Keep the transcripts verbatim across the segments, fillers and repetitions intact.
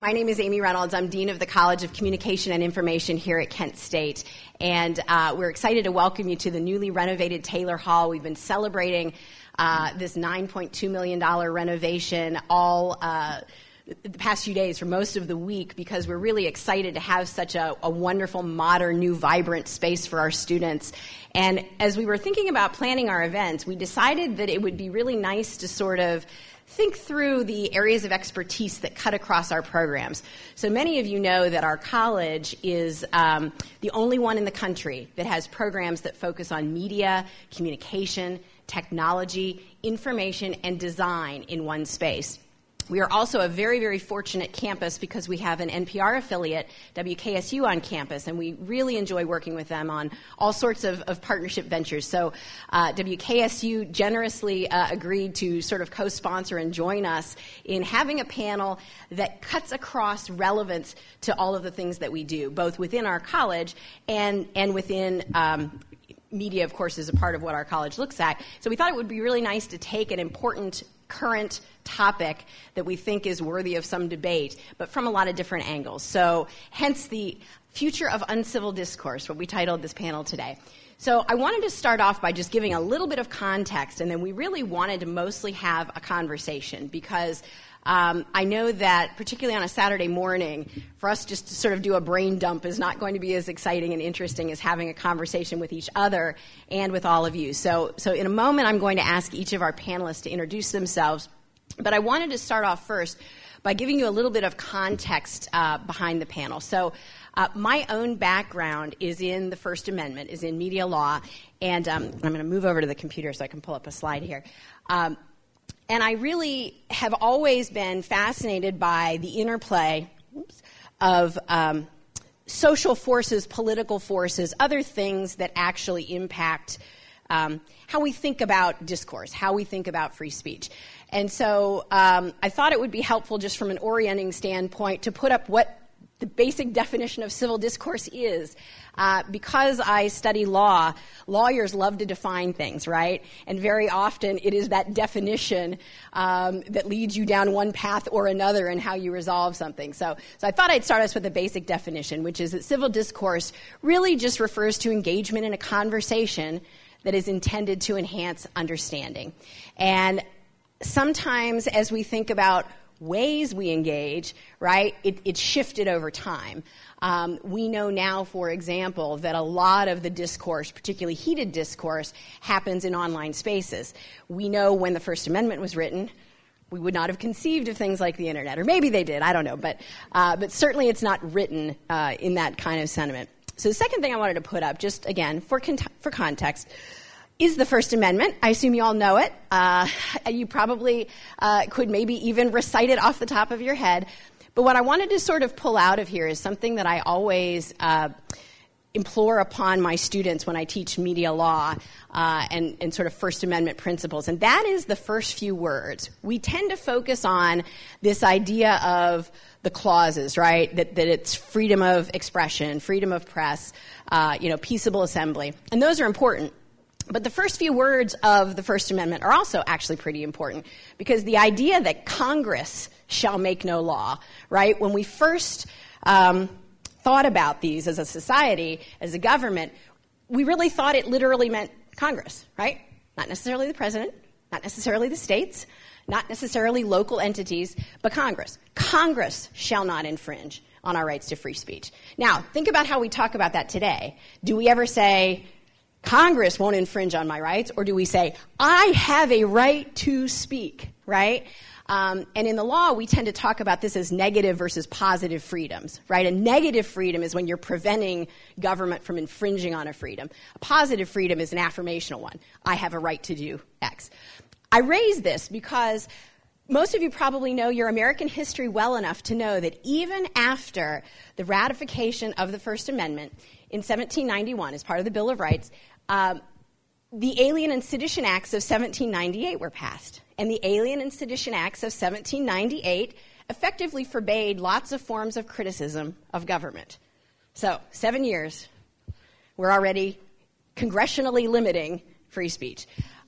my name is Amy Reynolds. I'm Dean of the College of Communication and Information here at Kent State. And uh, we're excited to welcome you to the newly renovated Taylor Hall. We've been celebrating uh, this nine point two million dollars renovation all uh, the past few days for most of the week because we're really excited to have such a, a wonderful, modern, new, vibrant space for our students. And as we were thinking about planning our events, we decided that it would be really nice to sort of think through the areas of expertise that cut across our programs. So many of you know that our college is um, the only one in the country that has programs that focus on media, communication, technology, information, and design in one space. We are also a very, very fortunate campus because we have an N P R affiliate, W K S U, on campus, and we really enjoy working with them on all sorts of, of partnership ventures. So uh, W K S U generously uh, agreed to sort of co-sponsor and join us in having a panel that cuts across relevance to all of the things that we do, both within our college and, and within um, media, of course, is a part of what our college looks at. So we thought it would be really nice to take an important current topic that we think is worthy of some debate, but from a lot of different angles. So hence the future of uncivil discourse, what we titled this panel today. So I wanted to start off by just giving a little bit of context, and then we really wanted to mostly have a conversation because Um, I know that, particularly on a Saturday morning, for us just to sort of do a brain dump is not going to be as exciting and interesting as having a conversation with each other and with all of you. So, so in a moment, I'm going to ask each of our panelists to introduce themselves. But I wanted to start off first by giving you a little bit of context uh, behind the panel. So uh, my own background is in the First Amendment, is in media law. And um, I'm going to move over to the computer so I can pull up a slide here. Um, And I really have always been fascinated by the interplay oops, of um, social forces, political forces, other things that actually impact um, how we think about discourse, how we think about free speech. And so um, I thought it would be helpful just from an orienting standpoint to put up what the basic definition of civil discourse is. Uh, because I study law, lawyers love to define things, right? And very often it is that definition um, that leads you down one path or another in how you resolve something. So, so I thought I'd start us with a basic definition, which is that civil discourse really just refers to engagement in a conversation that is intended to enhance understanding. And sometimes as we think about ways we engage, right, it, it's shifted over time. Um, we know now, for example, that a lot of the discourse, particularly heated discourse, happens in online spaces. We know when the First Amendment was written, we would not have conceived of things like the Internet. Or maybe they did, I don't know. But, uh, but certainly it's not written uh, in that kind of sentiment. So the second thing I wanted to put up, just again, for, con- for context, is the First Amendment. I assume you all know it. Uh, you probably uh, could maybe even recite it off the top of your head. But what I wanted to sort of pull out of here is something that I always uh, implore upon my students when I teach media law uh, and, and sort of First Amendment principles, and that is the first few words. We tend to focus on this idea of the clauses, right, that, that it's freedom of expression, freedom of press, uh, you know, peaceable assembly, and those are important. But the first few words of the First Amendment are also actually pretty important because the idea that Congress shall make no law, right? When we first um, thought about these as a society, as a government, we really thought it literally meant Congress, right? Not necessarily the president, not necessarily the states, not necessarily local entities, but Congress. Congress shall not infringe on our rights to free speech. Now, think about how we talk about that today. Do we ever say, Congress won't infringe on my rights, or do we say, I have a right to speak, right? Um, and in the law, we tend to talk about this as negative versus positive freedoms, right? A negative freedom is when you're preventing government from infringing on a freedom. A positive freedom is an affirmational one. I have a right to do X. I raise this because most of you probably know your American history well enough to know that even after the ratification of the First Amendment in seventeen ninety-one as part of the Bill of Rights, um, the Alien and Sedition Acts of seventeen ninety-eight were passed. And the Alien and Sedition Acts of seventeen ninety-eight effectively forbade lots of forms of criticism of government. So, seven years, we're already congressionally limiting free speech.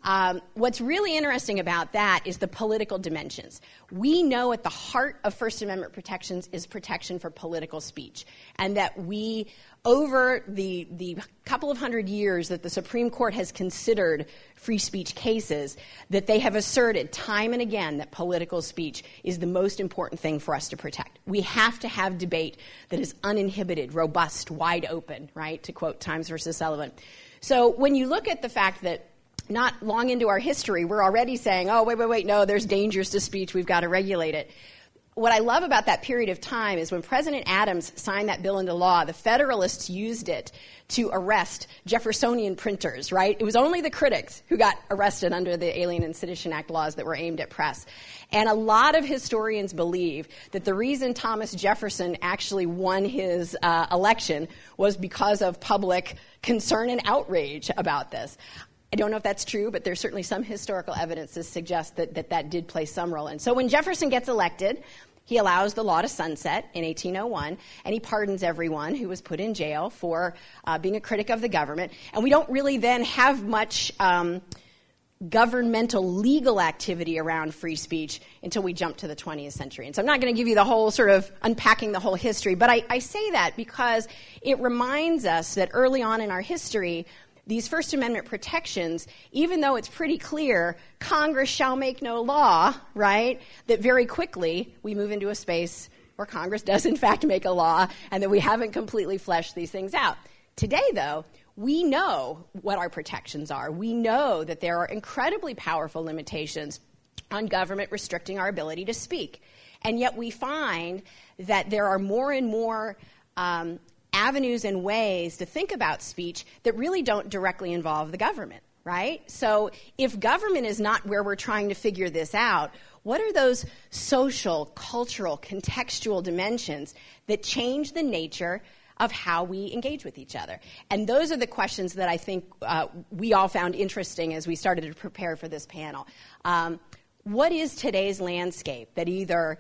Um, what's really interesting about that is the political dimensions. We know at the heart of First Amendment protections is protection for political speech, and that we, over the, the couple of hundred years that the Supreme Court has considered free speech cases, that they have asserted time and again that political speech is the most important thing for us to protect. We have to have debate that is uninhibited, robust, wide open, right, to quote Times versus Sullivan. So when you look at the fact that not long into our history, we're already saying, oh, wait, wait, wait, no, there's dangers to speech, we've got to regulate it. What I love about that period of time is when President Adams signed that bill into law, the Federalists used it to arrest Jeffersonian printers, right? It was only the critics who got arrested under the Alien and Sedition Act laws that were aimed at press. And a lot of historians believe that the reason Thomas Jefferson actually won his uh, election was because of public concern and outrage about this. I don't know if that's true, but there's certainly some historical evidence to suggest that, that that did play some role in. So when Jefferson gets elected, he allows the law to sunset in eighteen oh one, and he pardons everyone who was put in jail for uh, being a critic of the government. And we don't really then have much um, governmental legal activity around free speech until we jump to the twentieth century. And so I'm not going to give you the whole sort of unpacking the whole history, but I, I say that because it reminds us that early on in our history, these First Amendment protections, even though it's pretty clear, Congress shall make no law, right, that very quickly we move into a space where Congress does in fact make a law and that we haven't completely fleshed these things out. Today, though, we know what our protections are. We know that there are incredibly powerful limitations on government restricting our ability to speak. And yet we find that there are more and more um, avenues and ways to think about speech that really don't directly involve the government, right? So if government is not where we're trying to figure this out, what are those social, cultural, contextual dimensions that change the nature of how we engage with each other? And those are the questions that I think uh, we all found interesting as we started to prepare for this panel. Um, what is today's landscape that either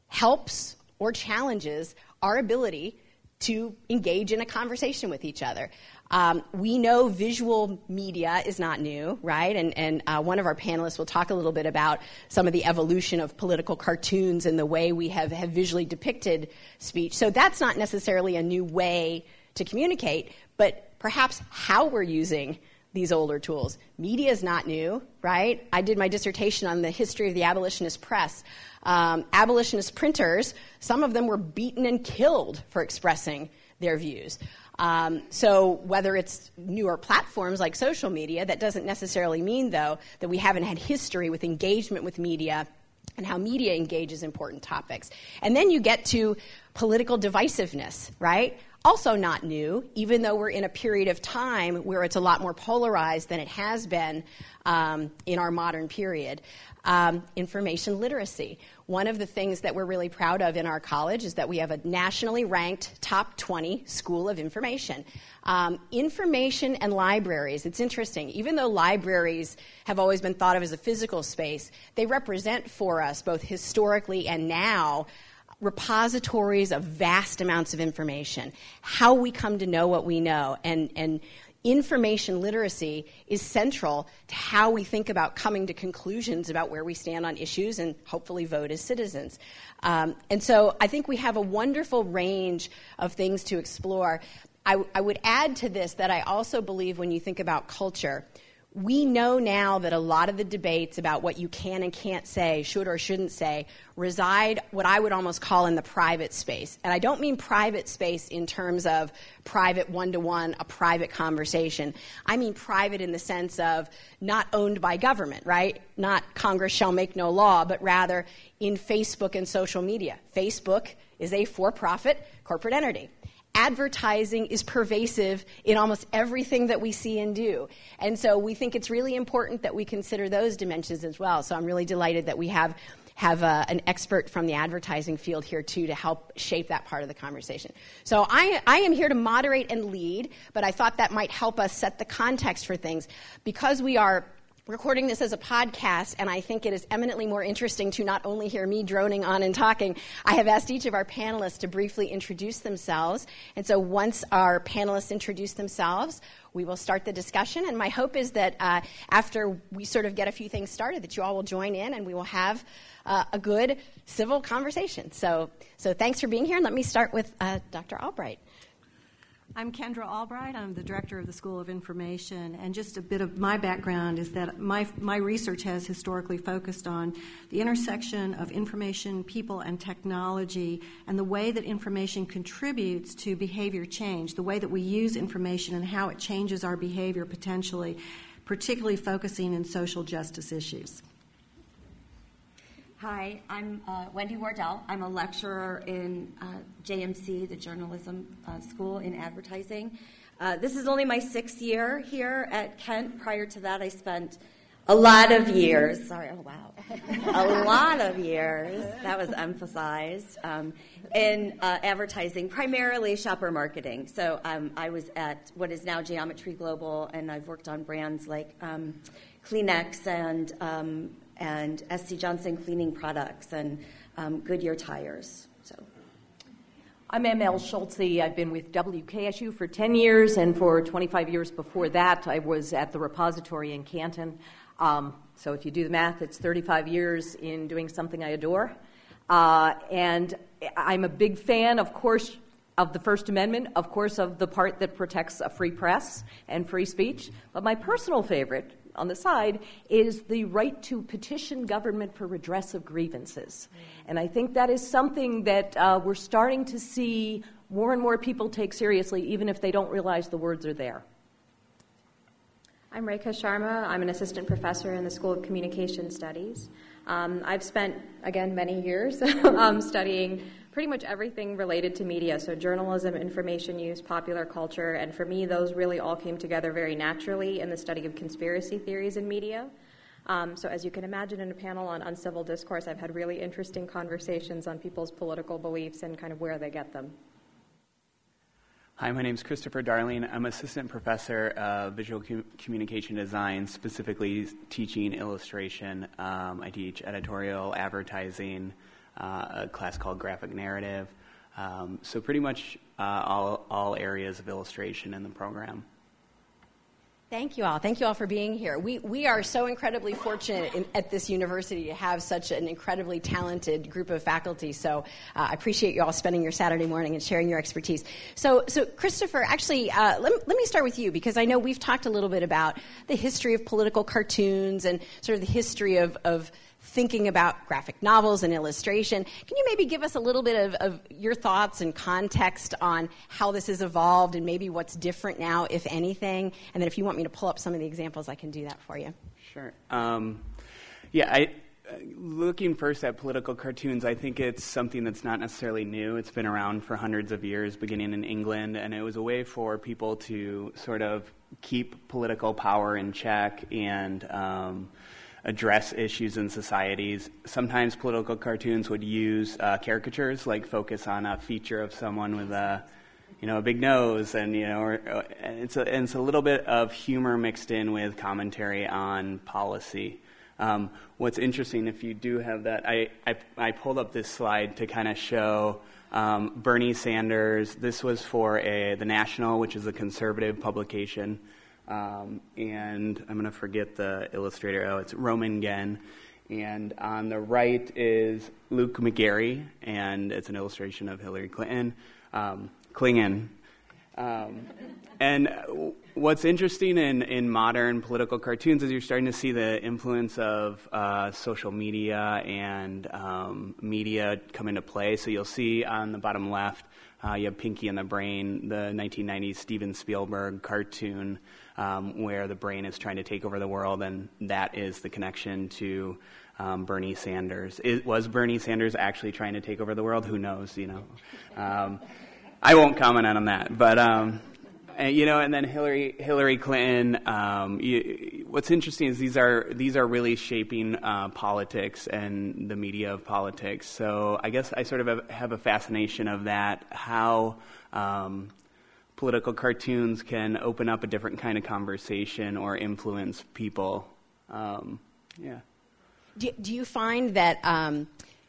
helps or challenges our ability to engage in a conversation with each other? Um, we know visual media is not new, right? And, and uh, one of our panelists will talk a little bit about some of the evolution of political cartoons and the way we have, have visually depicted speech. So that's not necessarily a new way to communicate, but perhaps how we're using these older tools. Media is not new, right? I did my dissertation on the history of the abolitionist press. Um, abolitionist printers, some of them were beaten and killed for expressing their views. Um, so whether it's newer platforms like social media, that doesn't necessarily mean, though, that we haven't had history with engagement with media and how media engages important topics. And then you get to political divisiveness, right? Also not new, even though we're in a period of time where it's a lot more polarized than it has been um, in our modern period. Um, information literacy. One of the things that we're really proud of in our college is that we have a nationally ranked top twenty school of information. Um, information and libraries, it's interesting. Even though libraries have always been thought of as a physical space, they represent for us, both historically and now, repositories of vast amounts of information, how we come to know what we know, and, and information literacy is central to how we think about coming to conclusions about where we stand on issues and hopefully vote as citizens. Um, and so I think we have a wonderful range of things to explore. I, I would add to this that I also believe when you think about culture, we know now that a lot of the debates about what you can and can't say, should or shouldn't say, reside what I would almost call in the private space. And I don't mean private space in terms of private one-to-one, a private conversation. I mean private in the sense of not owned by government, right? Not Congress shall make no law, but rather in Facebook and social media. Facebook is a for-profit corporate entity. Advertising is pervasive in almost everything that we see and do. And so we think it's really important that we consider those dimensions as well. So I'm really delighted that we have have uh, an expert from the advertising field here, too, to help shape that part of the conversation. So I, I am here to moderate and lead, but I thought that might help us set the context for things. Because we are recording this as a podcast, and I think it is eminently more interesting to not only hear me droning on and talking. I have asked each of our panelists to briefly introduce themselves. And so once our panelists introduce themselves, we will start the discussion. And my hope is that uh, after we sort of get a few things started, that you all will join in and we will have uh, a good civil conversation. So, so thanks for being here. And let me start with uh, Doctor Albright. I'm Kendra Albright. I'm the director of the School of Information, and just a bit of my background is that my my research has historically focused on the intersection of information, people, and technology, and the way that information contributes to behavior change, the way that we use information and how it changes our behavior potentially, particularly focusing in social justice issues. Hi, I'm uh, Wendy Wardell. I'm a lecturer in uh, J M C, the Journalism uh, School in Advertising. Uh, this is only my sixth year here at Kent. Prior to that, I spent a lot of years, sorry, oh wow, a lot of years, that was emphasized, um, in uh, advertising, primarily shopper marketing. So um, I was at what is now Geometry Global, and I've worked on brands like um, Kleenex and um, and S C Johnson cleaning products, and um, Goodyear tires. So, I'm M L Schultze. I've been with W K S U for ten years, and for twenty-five years before that, I was at the repository in Canton. Um, so if you do the math, it's thirty-five years in doing something I adore. Uh, and I'm a big fan, of course, of the First Amendment, of course, of the part that protects a free press and free speech. But my personal favorite, on the side, is the right to petition government for redress of grievances. And I think that is something that uh, we're starting to see more and more people take seriously, even if they don't realize the words are there. I'm Rekha Sharma. I'm an assistant professor in the School of Communication Studies. Um, I've spent, again, many years um, studying pretty much everything related to media, so journalism, information use, popular culture, and for me, those really all came together very naturally in the study of conspiracy theories in media. Um, so as you can imagine, in a panel on uncivil discourse, I've had really interesting conversations on people's political beliefs and kind of where they get them. Hi, my name is Christopher Darling. I'm assistant professor of visual com- communication design, specifically teaching illustration. Um, I teach editorial, advertising, uh, a class called graphic narrative. Um, so pretty much uh, all, all areas of illustration in the program. Thank you all. Thank you all for being here. We we are so incredibly fortunate in, at this university to have such an incredibly talented group of faculty. So uh, I appreciate you all spending your Saturday morning and sharing your expertise. So, so Christopher, actually, uh, let, let me start with you, because I know we've talked a little bit about the history of political cartoons and sort of the history of, of thinking about graphic novels and illustration. Can you maybe give us a little bit of, of your thoughts and context on how this has evolved and maybe what's different now, if anything? And then if you want me to pull up some of the examples, I can do that for you. Sure. Um, yeah, I, uh, looking first at political cartoons, I think it's something that's not necessarily new. It's been around for hundreds of years, beginning in England, and it was a way for people to sort of keep political power in check and um, address issues in societies. Sometimes political cartoons would use uh, caricatures, like focus on a feature of someone with a, you know, a big nose, and you know, or, or, and it's a, and it's a little bit of humor mixed in with commentary on policy. Um, what's interesting, if you do have that, I I, I pulled up this slide to kind of show um, Bernie Sanders. This was for a the National, which is a conservative publication. Um, and I'm going to forget the illustrator. Oh, it's Roman Genn. And on the right is Luke McGarry, and it's an illustration of Hillary Clinton. Um, Klingon. Um, and what's interesting in, in modern political cartoons is you're starting to see the influence of uh, social media and um, media come into play. So you'll see on the bottom left, uh, you have Pinky and the Brain, the nineteen nineties Steven Spielberg cartoon, um, where the brain is trying to take over the world, and that is the connection to um, Bernie Sanders. It, was Bernie Sanders actually trying to take over the world? Who knows, you know? Um, I won't comment on that, but um, and, you know, and then Hillary Hillary Clinton. Um, you, what's interesting is these are these are really shaping uh, politics and the media of politics. So I guess I sort of have, have a fascination of that, how um, political cartoons can open up a different kind of conversation or influence people Um, yeah. Do, do you find that um,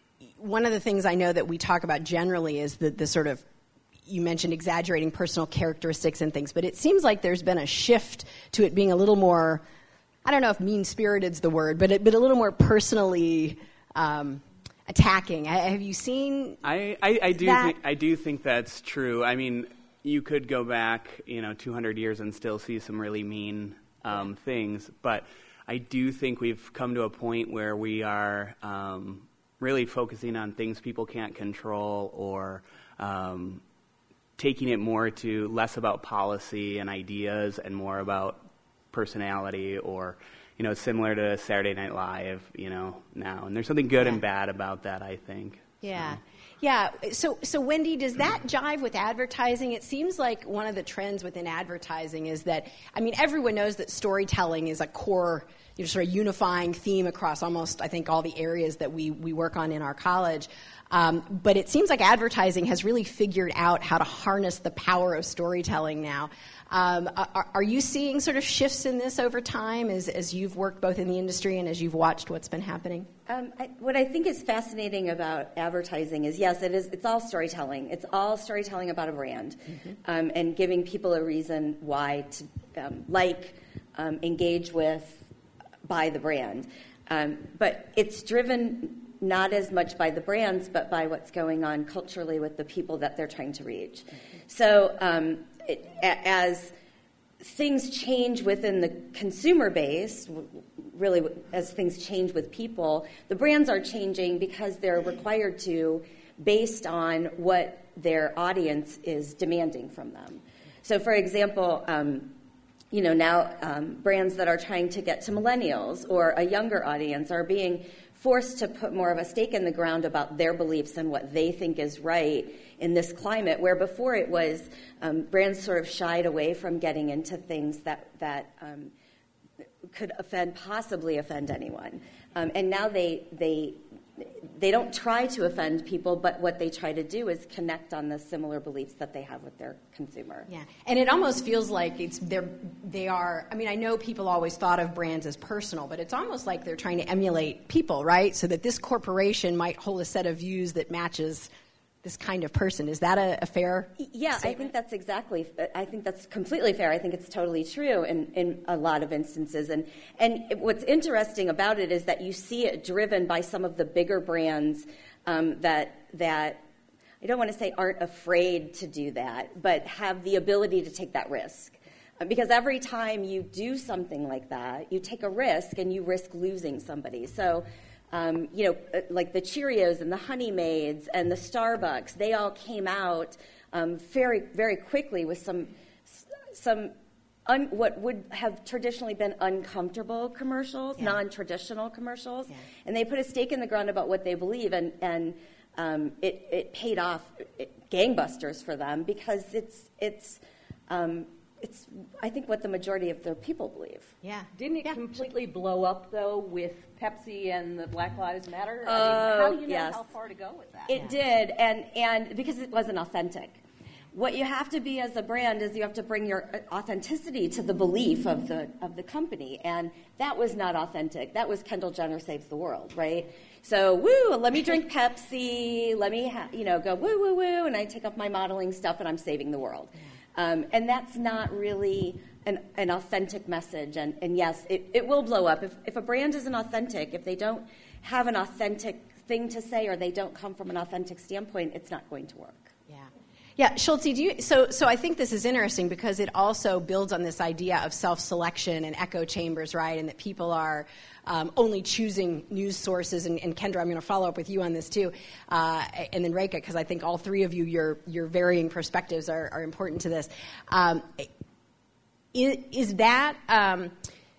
one of the things I know that we talk about generally is the, the sort of, you mentioned exaggerating personal characteristics and things, but it seems like there's been a shift to it being a little more, I don't know if mean-spirited's the word, but it, but a little more personally um, attacking. Have you seen I, I, I do that? think I do think that's true. I mean, you could go back, you know, two hundred years and still see some really mean um, things, but I do think we've come to a point where we are um, really focusing on things people can't control, or um, taking it more to less about policy and ideas and more about personality, or, you know, similar to Saturday Night Live, you know, now. And there's something good yeah. and bad about that, I think. Yeah. So. Yeah. So, so Wendy, does that jive with advertising? It seems like one of the trends within advertising is that, I mean, everyone knows that storytelling is a core, you know, sort of unifying theme across almost, I think, all the areas that we, we work on in our college. Um, but it seems like advertising has really figured out how to harness the power of storytelling now. Um, are, are you seeing sort of shifts in this over time as, as you've worked both in the industry and as you've watched what's been happening? Um, I, what I think is fascinating about advertising is, yes, it is. It's all storytelling. It's all storytelling about a brand, mm-hmm. um, and giving people a reason why to um, like, um, engage with, buy the brand. Um, but it's driven not as much by the brands, but by what's going on culturally with the people that they're trying to reach. Mm-hmm. So um, it, a, as things change within the consumer base, really as things change with people, the brands are changing because they're required to based on what their audience is demanding from them. So, for example, um, you know, now um, brands that are trying to get to millennials or a younger audience are being forced to put more of a stake in the ground about their beliefs and what they think is right in this climate, where before it was um, brands sort of shied away from getting into things that, that um, could offend, possibly offend anyone. Um, and now they, they, they don't try to offend people, but what they try to do is connect on the similar beliefs that they have with their consumer. Yeah, and it almost feels like it's they're they are. I mean, I know people always thought of brands as personal, but it's almost like they're trying to emulate people, right? So that this corporation might hold a set of views that matches this kind of person. Is that a, a fair Yeah, statement? I think that's exactly, I think that's completely fair. I think it's totally true in, in a lot of instances. And, and what's interesting about it is that you see it driven by some of the bigger brands um, that, that, I don't want to say aren't afraid to do that, but have the ability to take that risk. Because every time you do something like that, you take a risk and you risk losing somebody. So, Um, you know, like the Cheerios and the Honey Maids and the Starbucks, they all came out um, very, very quickly with some, some un, what would have traditionally been uncomfortable commercials, yeah. non-traditional commercials, yeah. and they put a stake in the ground about what they believe, and and um, it it paid off it, gangbusters for them because it's it's. Um, It's, I think, what the majority of the people believe. Yeah. Didn't it yeah. completely blow up, though, with Pepsi and the Black Lives Matter? Oh, I mean, how do you know yes. how far to go with that? It yeah. did, and, and because it wasn't authentic. What you have to be as a brand is you have to bring your authenticity to the belief of the of the company, and that was not authentic. That was Kendall Jenner saves the world, right? So, woo, let me drink Pepsi, let me, ha- you know, go woo, woo, woo, and I take up my modeling stuff, and I'm saving the world. Yeah. Um, and that's not really an, an authentic message. And, and yes, it, it will blow up. If, if a brand isn't authentic, if they don't have an authentic thing to say or they don't come from an authentic standpoint, it's not going to work. Yeah. Yeah, Schultze, do you, so, so I think this is interesting because it also builds on this idea of self-selection and echo chambers, right, and that people are um, only choosing news sources. And, and Kendra, I'm going to follow up with you on this too, uh, and then Rekha, because I think all three of you, your your varying perspectives are, are important to this. Um, is, is that... Um,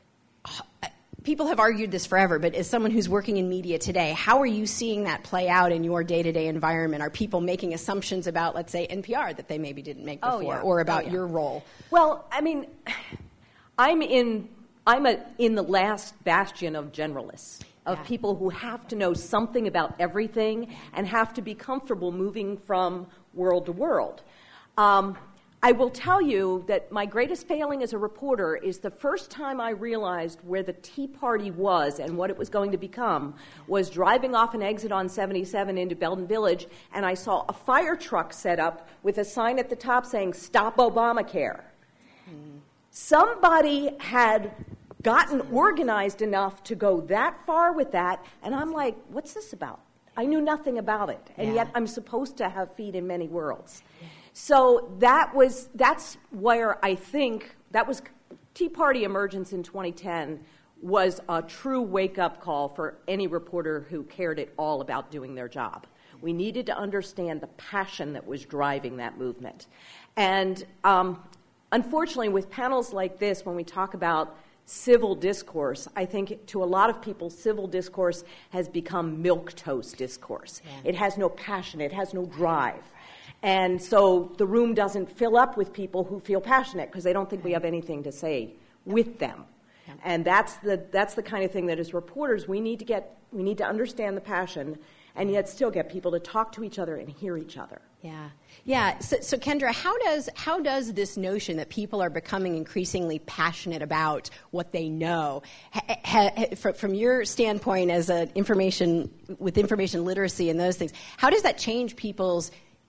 people have argued this forever, but as someone who's working in media today, how are you seeing that play out in your day-to-day environment? Are people making assumptions about, let's say, N P R that they maybe didn't make before, oh, yeah. or about oh, yeah. your role? Well, I mean, I'm in I'm a, in the last bastion of generalists, of yeah. people who have to know something about everything and have to be comfortable moving from world to world. Um, I will tell you that my greatest failing as a reporter is the first time I realized where the Tea Party was and what it was going to become was driving off an exit on seventy-seven into Belden Village, and I saw a fire truck set up with a sign at the top saying, "Stop Obamacare." Mm. Somebody had gotten organized enough to go that far with that, and I'm like, what's this about? I knew nothing about it, and yeah. yet I'm supposed to have feet in many worlds. So that was that's where I think that was Tea Party emergence in twenty ten was a true wake-up call for any reporter who cared at all about doing their job. We needed to understand the passion that was driving that movement. And um, unfortunately, with panels like this, when we talk about civil discourse, I think to a lot of people, civil discourse has become milquetoast discourse. Yeah. It has no passion. It has no drive. And so the room doesn't fill up with people who feel passionate because they don't think we have anything to say with them. Yeah. And that's the that's the kind of thing that as reporters we need to get we need to understand the passion and yet still get people to talk to each other and hear each other. Yeah, yeah. So, so Kendra, how does how does this notion that people are becoming increasingly passionate about what they know, ha, ha, from, from your standpoint as an information with information literacy and those things, how does that change people's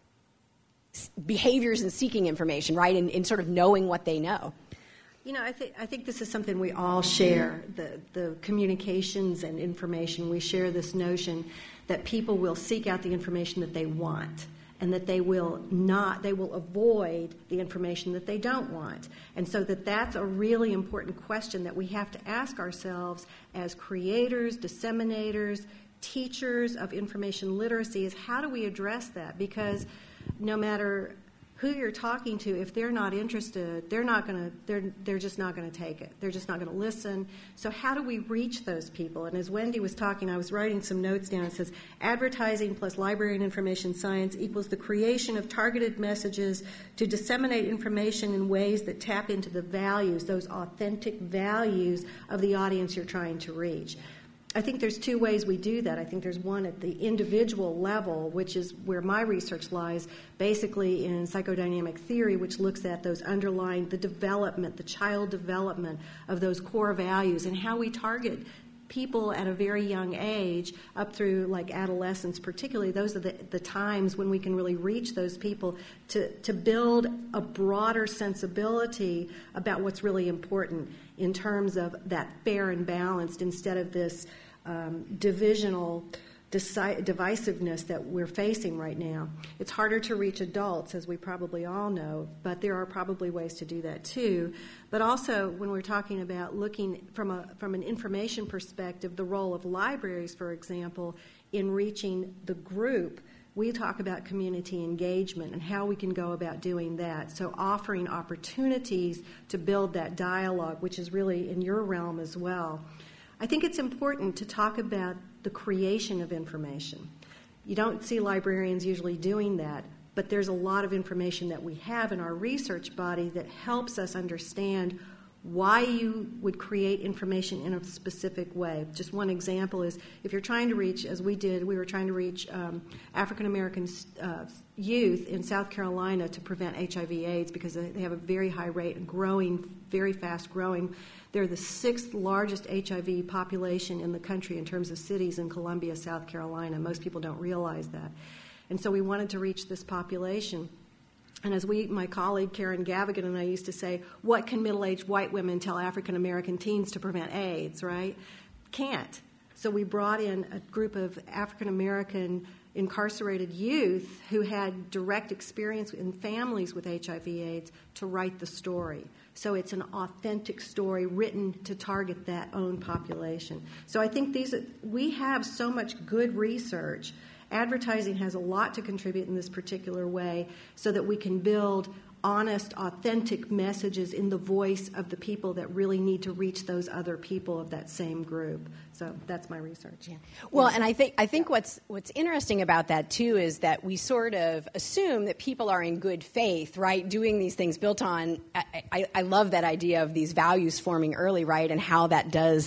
behaviors in seeking information, right, in, in sort of knowing what they know? You know, I think I think this is something we all share, the, the communications and information. We share this notion that people will seek out the information that they want and that they will not, they will avoid the information that they don't want. And so that that's a really important question that we have to ask ourselves as creators, disseminators, teachers of information literacy is how do we address that? Because no matter who you're talking to, if they're not interested, they're not going to, they're they're just not going to take it. They're just not going to listen. So how do we reach those people? And as Wendy was talking, I was writing some notes down. It says, advertising plus library and information science equals the creation of targeted messages to disseminate information in ways that tap into the values, those authentic values of the audience you're trying to reach. I think there's two ways we do that. I think there's one at the individual level, which is where my research lies, basically in psychodynamic theory, which looks at those underlying, the development, the child development of those core values and how we target people at a very young age up through like adolescence particularly. Those are the, the times when we can really reach those people to, to build a broader sensibility about what's really important in terms of that fair and balanced instead of this um, divisional deci- divisiveness that we're facing right now. It's harder to reach adults, as we probably all know, but there are probably ways to do that too. But also, when we're talking about looking from a from an information perspective, the role of libraries, for example, in reaching the group, we talk about community engagement and how we can go about doing that. So offering opportunities to build that dialogue, which is really in your realm as well. I think it's important to talk about the creation of information. You don't see librarians usually doing that, but there's a lot of information that we have in our research body that helps us understand why you would create information in a specific way. Just one example is if you're trying to reach, as we did, we were trying to reach um, African American uh, youth in South Carolina to prevent H I V AIDS because they have a very high rate, growing, very fast growing. They're the sixth largest H I V population in the country in terms of cities in Columbia, South Carolina. Most people don't realize that. And so we wanted to reach this population. And as we, my colleague Karen Gavigan and I used to say, what can middle-aged white women tell African-American teens to prevent AIDS, right? Can't. So we brought in a group of African-American incarcerated youth who had direct experience in families with H I V AIDS to write the story. So it's an authentic story written to target that own population. So I think these we have so much good research. Advertising has a lot to contribute in this particular way so that we can build honest, authentic messages in the voice of the people that really need to reach those other people of that same group. So that's my research. Yeah. Well, yeah. and I think I think what's what's interesting about that too is that we sort of assume that people are in good faith, right, doing these things built on. I, I, I love that idea of these values forming early, right, and how that does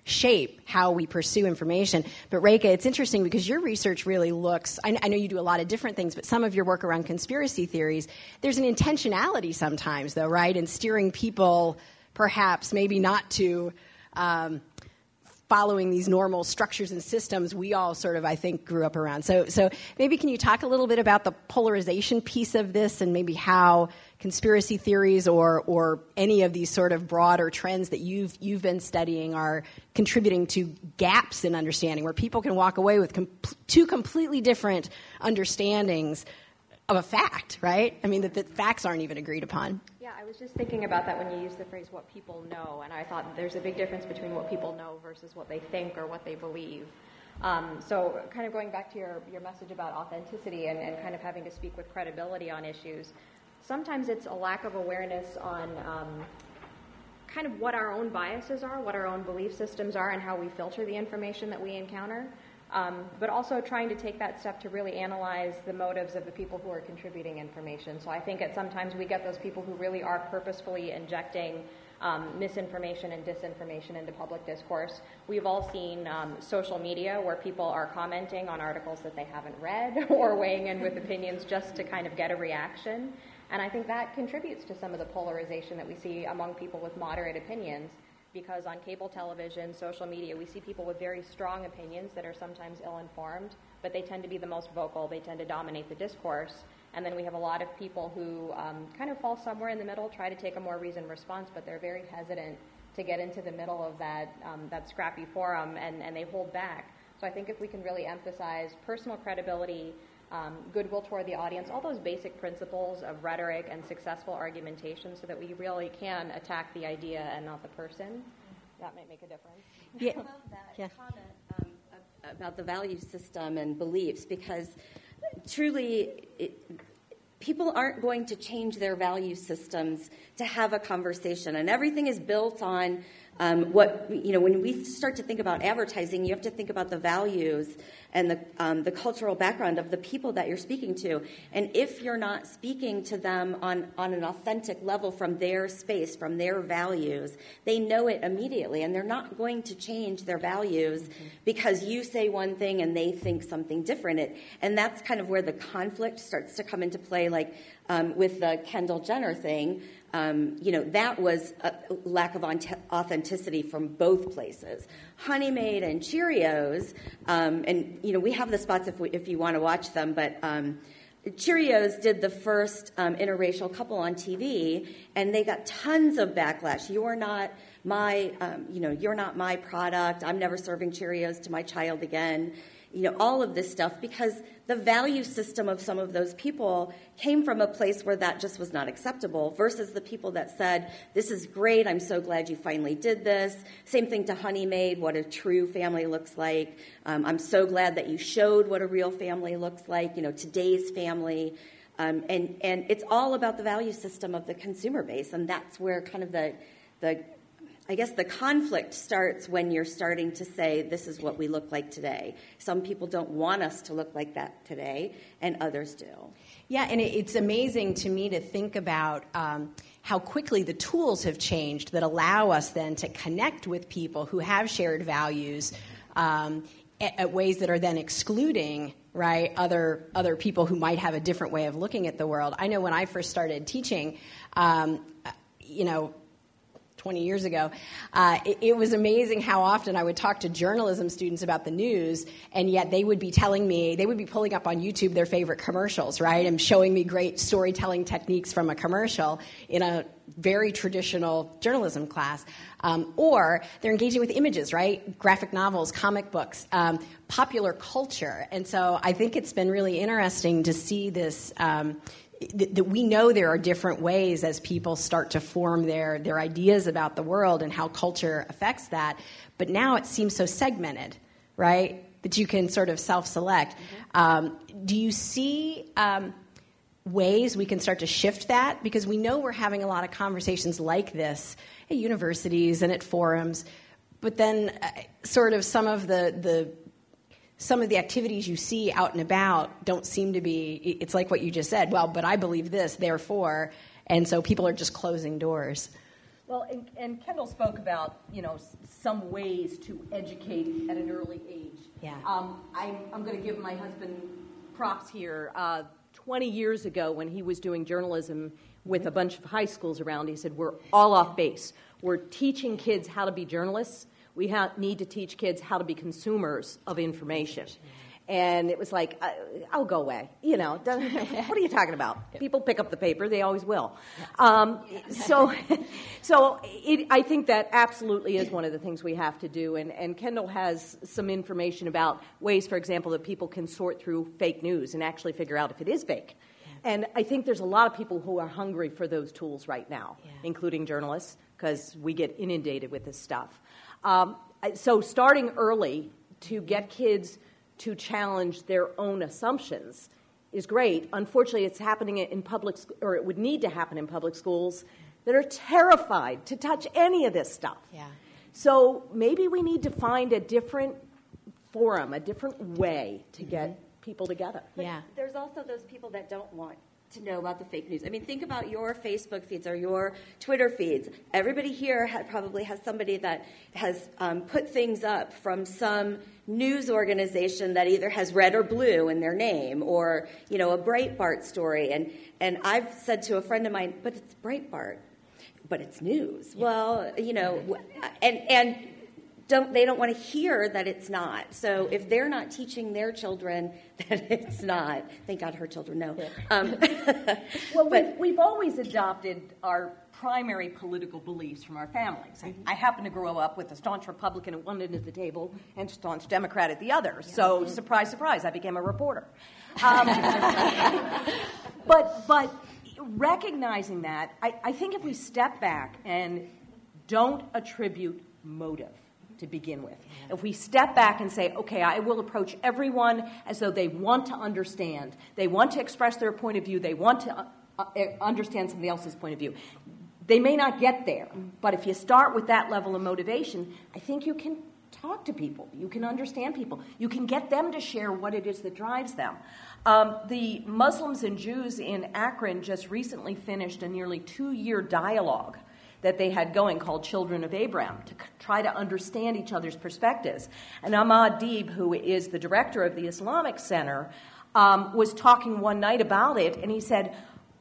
shape how we pursue information. But Rekha, it's interesting because your research really looks, I, I know you do a lot of different things, but some of your work around conspiracy theories, there's an intentionality sometimes, though, right, in steering people perhaps maybe not to um, following these normal structures and systems we all sort of, I think, grew up around. So, so maybe can you talk a little bit about the polarization piece of this and maybe how conspiracy theories or or any of these sort of broader trends that you've you've been studying are contributing to gaps in understanding where people can walk away with com- two completely different understandings of a fact, right? I mean, that the facts aren't even agreed upon. Yeah, I was just thinking about that when you used the phrase what people know, and I thought there's a big difference between what people know versus what they think or what they believe. Um, so kind of going back to your, your message about authenticity and, and kind of having to speak with credibility on issues, sometimes it's a lack of awareness on um, kind of what our own biases are, what our own belief systems are, and how we filter the information that we encounter. Um, but also trying to take that step to really analyze the motives of the people who are contributing information. So I think at sometimes we get those people who really are purposefully injecting um, misinformation and disinformation into public discourse. We've all seen um, social media where people are commenting on articles that they haven't read or weighing in with opinions just to kind of get a reaction. And I think that contributes to some of the polarization that we see among people with moderate opinions. Because on cable television, social media, we see people with very strong opinions that are sometimes ill-informed, but they tend to be the most vocal. They tend to dominate the discourse. And then we have a lot of people who um, kind of fall somewhere in the middle, try to take a more reasoned response, but they're very hesitant to get into the middle of that um, that scrappy forum, and, and they hold back. So I think if we can really emphasize personal credibility, um, goodwill toward the audience, all those basic principles of rhetoric and successful argumentation so that we really can attack the idea and not the person, that might make a difference. Yeah. I love that yeah. comment um, about the value system and beliefs, because truly it, people aren't going to change their value systems to have a conversation, and everything is built on um, what, you know, when we start to think about advertising, you have to think about the values and the um, the cultural background of the people that you're speaking to. And if you're not speaking to them on, on an authentic level from their space, from their values, they know it immediately, and they're not going to change their values mm-hmm. because you say one thing and they think something different. It, and that's kind of where the conflict starts to come into play, like um, with the Kendall Jenner thing. Um, you know, that was a lack of authenticity from both places. Honey Maid and Cheerios, um, and, you know, we have the spots if we, if you want to watch them, but um, Cheerios did the first um, interracial couple on T V, and they got tons of backlash. You're not my, um, you know, you're not my product. I'm never serving Cheerios to my child again. You know, all of this stuff, because the value system of some of those people came from a place where that just was not acceptable, versus the people that said, this is great, I'm so glad you finally did this. Same thing to Honey Maid, what a true family looks like. Um, I'm so glad that you showed what a real family looks like, you know, today's family. Um, and, and it's all about the value system of the consumer base, and that's where kind of the the I guess the conflict starts when you're starting to say, this is what we look like today. Some people don't want us to look like that today, and others do. Yeah, and it's amazing to me to think about um, how quickly the tools have changed that allow us then to connect with people who have shared values um, at, at ways that are then excluding, right, other other people who might have a different way of looking at the world. I know when I first started teaching, um, you know, twenty years ago, uh, it, it was amazing how often I would talk to journalism students about the news, and yet they would be telling me, they would be pulling up on YouTube their favorite commercials, right, and showing me great storytelling techniques from a commercial in a very traditional journalism class. Um, or they're engaging with images, right, graphic novels, comic books, um, popular culture. And so I think it's been really interesting to see this um that we know there are different ways as people start to form their, their ideas about the world and how culture affects that. But now it seems so segmented, right, that you can sort of self-select. Mm-hmm. Um, do you see um, ways we can start to shift that? Because we know we're having a lot of conversations like this at universities and at forums, but then uh, sort of some of the the some of the activities you see out and about don't seem to be, it's like what you just said, well, but I believe this, therefore, and so people are just closing doors. Well, and, and Kendall spoke about, you know, s- some ways to educate at an early age. Yeah. Um, I'm, I'm going to give my husband props here. Uh, twenty years ago, when he was doing journalism with a bunch of high schools around, he said, we're all off base. We're teaching kids how to be journalists. We ha- need to teach kids how to be consumers of information. And it was like, uh, I'll go away. You know, what are you talking about? People pick up the paper; they always will. Um, so, so it, I think that absolutely is one of the things we have to do. And, and Kendall has some information about ways, for example, that people can sort through fake news and actually figure out if it is fake. And I think there's a lot of people who are hungry for those tools right now, yeah. including journalists, because we get inundated with this stuff. Um, so, starting early to get kids to challenge their own assumptions is great. Unfortunately, it's happening in public, or it would need to happen in public schools that are terrified to touch any of this stuff. Yeah. So maybe we need to find a different forum, a different way to get mm-hmm. people together. But yeah. There's also those people that don't want to know about the fake news. I mean, think about your Facebook feeds or your Twitter feeds. Everybody here had, probably has somebody that has um, put things up from some news organization that either has red or blue in their name, or, you know, a Breitbart story. And, and I've said to a friend of mine, but it's Breitbart, but it's news. Yeah. Well, you know, and and don't they don't want to hear that it's not. So if they're not teaching their children that it's not, thank God her children know. Yeah. Um, well, but, we've, we've always adopted our primary political beliefs from our families. I, I happen to grow up with a staunch Republican at one end of the table and staunch Democrat at the other. Yeah. So, surprise, surprise, I became a reporter. Um, but but recognizing that, I, I think if we step back and don't attribute motive to begin with, yeah. if we step back and say, okay, I will approach everyone as though they want to understand, they want to express their point of view, they want to uh, understand somebody else's point of view. They may not get there, but if you start with that level of motivation, I think you can talk to people. You can understand people. You can get them to share what it is that drives them. Um, the Muslims and Jews in Akron just recently finished a nearly two-year dialogue that they had going called Children of Abraham to c- try to understand each other's perspectives. And Ahmad Deeb, who is the director of the Islamic Center, um, was talking one night about it, and he said,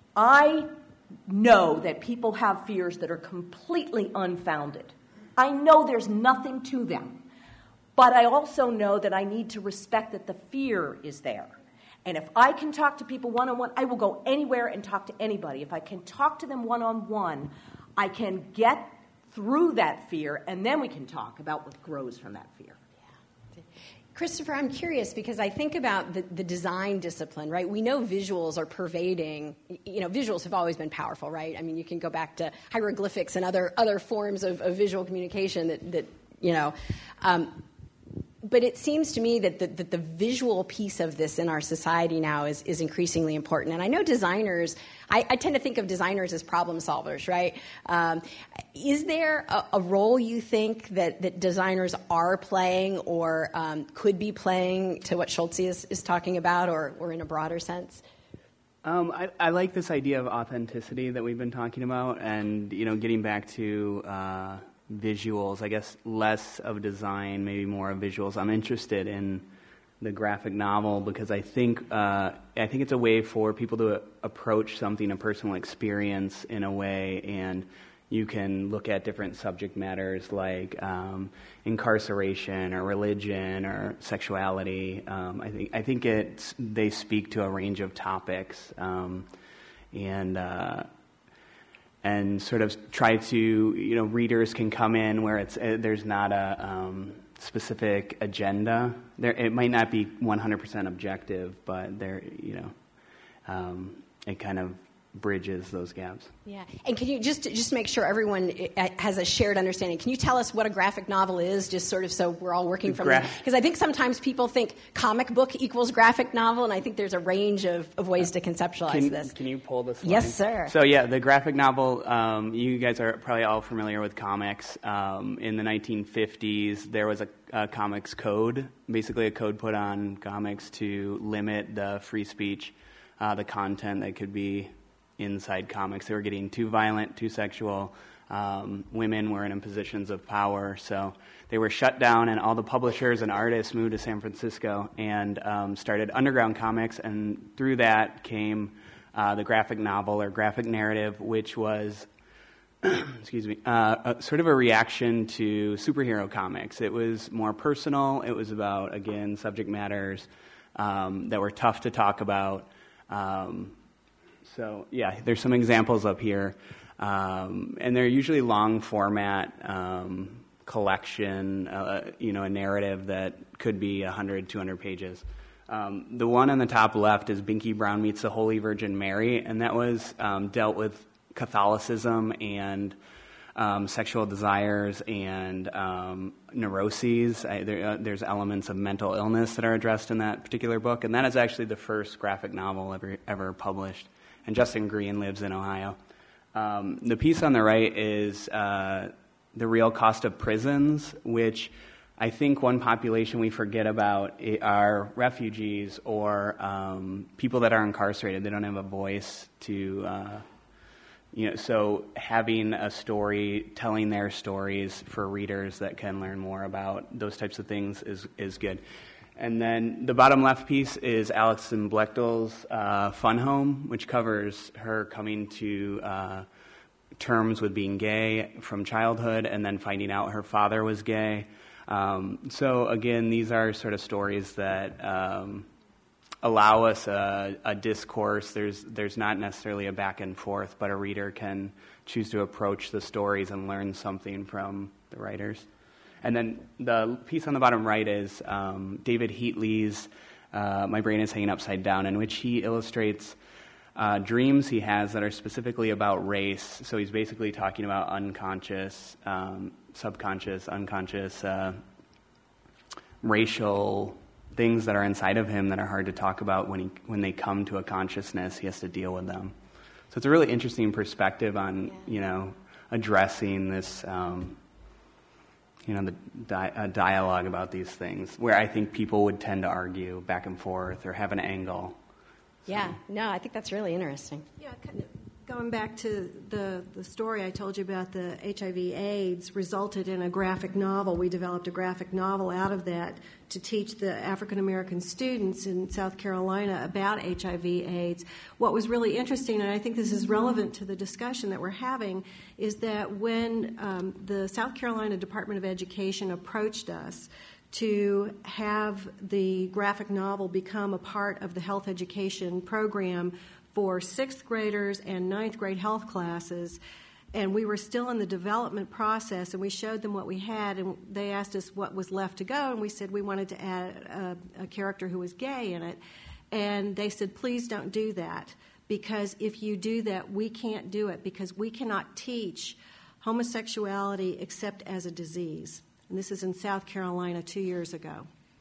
I know that people have fears that are completely unfounded. I know there's nothing to them. But I also know that I need to respect that the fear is there. And if I can talk to people one-on-one, I will go anywhere and talk to anybody. If I can talk to them one-on-one, I can get through that fear, and then we can talk about what grows from that fear. Christopher, I'm curious because I think about the, the design discipline, right? We know visuals are pervading. You know, visuals have always been powerful, right? I mean, you can go back to hieroglyphics and other other forms of, of visual communication that, that you know. Um, but it seems to me that the, that the visual piece of this in our society now is, is increasingly important. And I know designers, I, I tend to think of designers as problem solvers, right? Um, is there a, a role you think that, that designers are playing or um, could be playing to what Schulze is, is talking about, or, or in a broader sense? Um, I, I like this idea of authenticity that we've been talking about, and, you know, getting back to uh, visuals, I guess less of design, maybe more of visuals. I'm interested in the graphic novel because I think uh, I think it's a way for people to approach something, a personal experience in a way, and you can look at different subject matters like um, incarceration or religion or sexuality. Um, I think I think it's they speak to a range of topics, um, and uh, and sort of try to, you know, readers can come in where it's uh, there's not a um, specific agenda. There, it might not be one hundred percent objective, but there, you know, um, it kind of bridges those gaps. Yeah, and can you just just make sure everyone has a shared understanding? Can you tell us what a graphic novel is, just sort of so we're all working from Gra- because I think sometimes people think comic book equals graphic novel, and I think there's a range of, of ways to conceptualize can, this. Can you pull this line? Yes, sir. So yeah, the graphic novel. Um, you guys are probably all familiar with comics. Um, in the nineteen fifties, there was a, a comics code, basically a code put on comics to limit the free speech, uh, the content that could be inside comics. They were getting too violent, too sexual. Um, women were in positions of power, so they were shut down, and all the publishers and artists moved to San Francisco and um, started underground comics, and through that came uh, the graphic novel or graphic narrative, which was, excuse me, uh, a, sort of a reaction to superhero comics. It was more personal. It was about, again, subject matters um, that were tough to talk about. Um, so, yeah, there's some examples up here. Um, and they're usually long format um, collection, uh, you know, a narrative that could be one hundred, two hundred pages. Um, the one on the top left is Binky Brown Meets the Holy Virgin Mary, and that was um, dealt with Catholicism and um, sexual desires and um, neuroses. I, there, uh, there's elements of mental illness that are addressed in that particular book, and that is actually the first graphic novel ever, ever published. And Justin Green lives in Ohio. Um, the piece on the right is uh, The Real Cost of Prisons, which I think one population we forget about are refugees or um, people that are incarcerated. They don't have a voice to, uh, you know, so having a story, telling their stories for readers that can learn more about those types of things is, is good. And then the bottom left piece is Alison Bechdel's uh, Fun Home, which covers her coming to uh, terms with being gay from childhood and then finding out her father was gay. Um, so, again, these are sort of stories that um, allow us a, a discourse. There's, there's not necessarily a back and forth, but a reader can choose to approach the stories and learn something from the writers. And then the piece on the bottom right is um, David Heatley's uh, My Brain is Hanging Upside Down, in which he illustrates uh, dreams he has that are specifically about race. So he's basically talking about unconscious, um, subconscious, unconscious, uh, racial things that are inside of him that are hard to talk about when he when they come to a consciousness. He has to deal with them. So it's a really interesting perspective on, you know, addressing this... Um, you know, the di- uh, dialogue about these things, where I think people would tend to argue back and forth or have an angle. So. Yeah, no, I think that's really interesting. Yeah, kind of going back to the, the story I told you about the H I V AIDS resulted in a graphic novel. We developed a graphic novel out of that to teach the African American students in South Carolina about H I V AIDS. What was really interesting, and I think this is relevant to the discussion that we're having, is that when um, the South Carolina Department of Education approached us to have the graphic novel become a part of the health education program for sixth graders and ninth grade health classes, and we were still in the development process, and we showed them what we had, and they asked us what was left to go, and we said we wanted to add a, a character who was gay in it, and they said, please don't do that, because if you do that, we can't do it, because we cannot teach homosexuality except as a disease. And this is in South Carolina two years ago.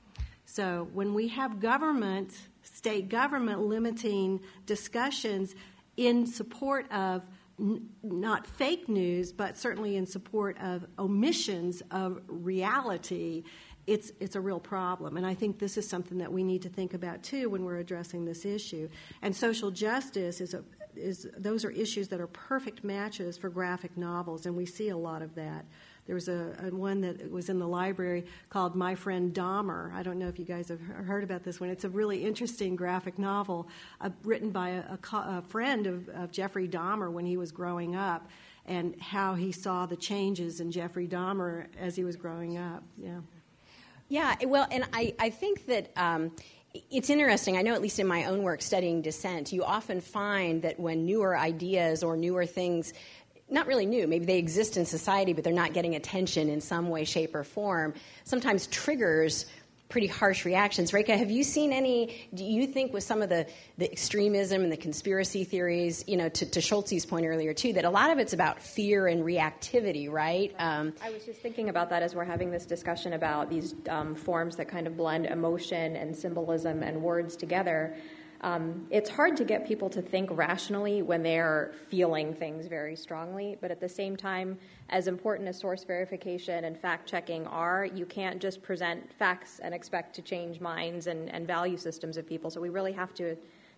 So when we have government, state government limiting discussions in support of n- not fake news, but certainly in support of omissions of reality, it's it's a real problem. And I think this is something that we need to think about too when we're addressing this issue. And social justice is a is those are issues that are perfect matches for graphic novels, and we see a lot of that. There was a, a one that was in the library called My Friend Dahmer. I don't know if you guys have heard about this one. It's a really interesting graphic novel uh, written by a, a, a friend of, of Jeffrey Dahmer when he was growing up, and how he saw the changes in Jeffrey Dahmer as he was growing up. Yeah. Yeah, well, and I, I think that um, it's interesting. I know, at least in my own work studying dissent, you often find that when newer ideas or newer things, not really new, maybe they exist in society, but they're not getting attention in some way, shape, or form, sometimes triggers pretty harsh reactions. Rekha, have you seen any, do you think with some of the, the extremism and the conspiracy theories, you know, to, to Schulze's point earlier, too, that a lot of it's about fear and reactivity, right? Um, I was just thinking about that as we're having this discussion about these um, forms that kind of blend emotion and symbolism and words together. Um, it's hard to get people to think rationally when they're feeling things very strongly, but at the same time, as important as source verification and fact-checking are, you can't just present facts and expect to change minds and, and value systems of people. So we really have to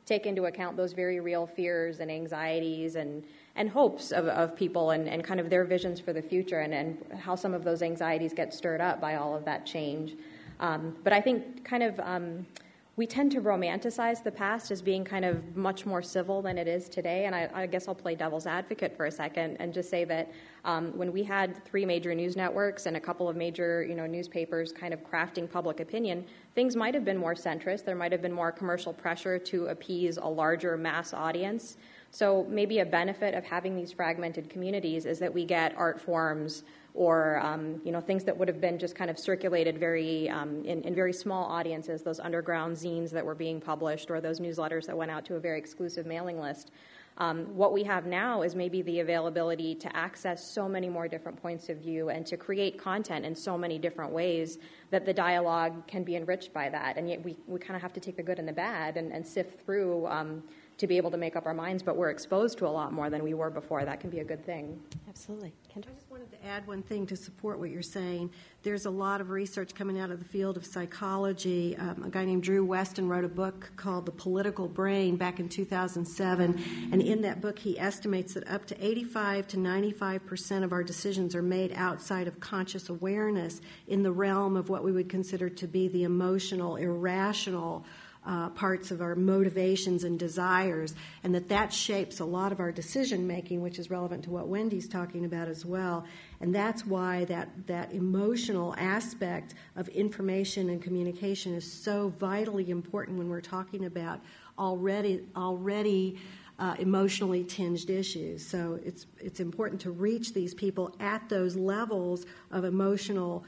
take into account those very real fears and anxieties and, and hopes of, of people and, and kind of their visions for the future and, and how some of those anxieties get stirred up by all of that change. Um, but I think kind of um, we tend to romanticize the past as being kind of much more civil than it is today. And I, I guess I'll play devil's advocate for a second and just say that um, when we had three major news networks and a couple of major, you know, newspapers kind of crafting public opinion, things might have been more centrist. There might have been more commercial pressure to appease a larger mass audience. So maybe a benefit of having these fragmented communities is that we get art forms or um, you know, things that would have been just kind of circulated very um, in, in very small audiences, those underground zines that were being published or those newsletters that went out to a very exclusive mailing list. Um, what we have now is maybe the availability to access so many more different points of view and to create content in so many different ways that the dialogue can be enriched by that. And yet we, we kind of have to take the good and the bad and, and sift through um, to be able to make up our minds, but we're exposed to a lot more than we were before. That can be a good thing. Absolutely. Kendra? I just wanted to add one thing to support what you're saying. There's a lot of research coming out of the field of psychology. Um, a guy named Drew Weston wrote a book called The Political Brain back in two thousand seven, and in that book he estimates that up to eighty-five to ninety-five percent of our decisions are made outside of conscious awareness in the realm of what we would consider to be the emotional, irrational Uh, parts of our motivations and desires, and that that shapes a lot of our decision making, which is relevant to what Wendy's talking about as well. And that's why that, that emotional aspect of information and communication is so vitally important when we're talking about already already uh, emotionally tinged issues. So it's it's important to reach these people at those levels of emotional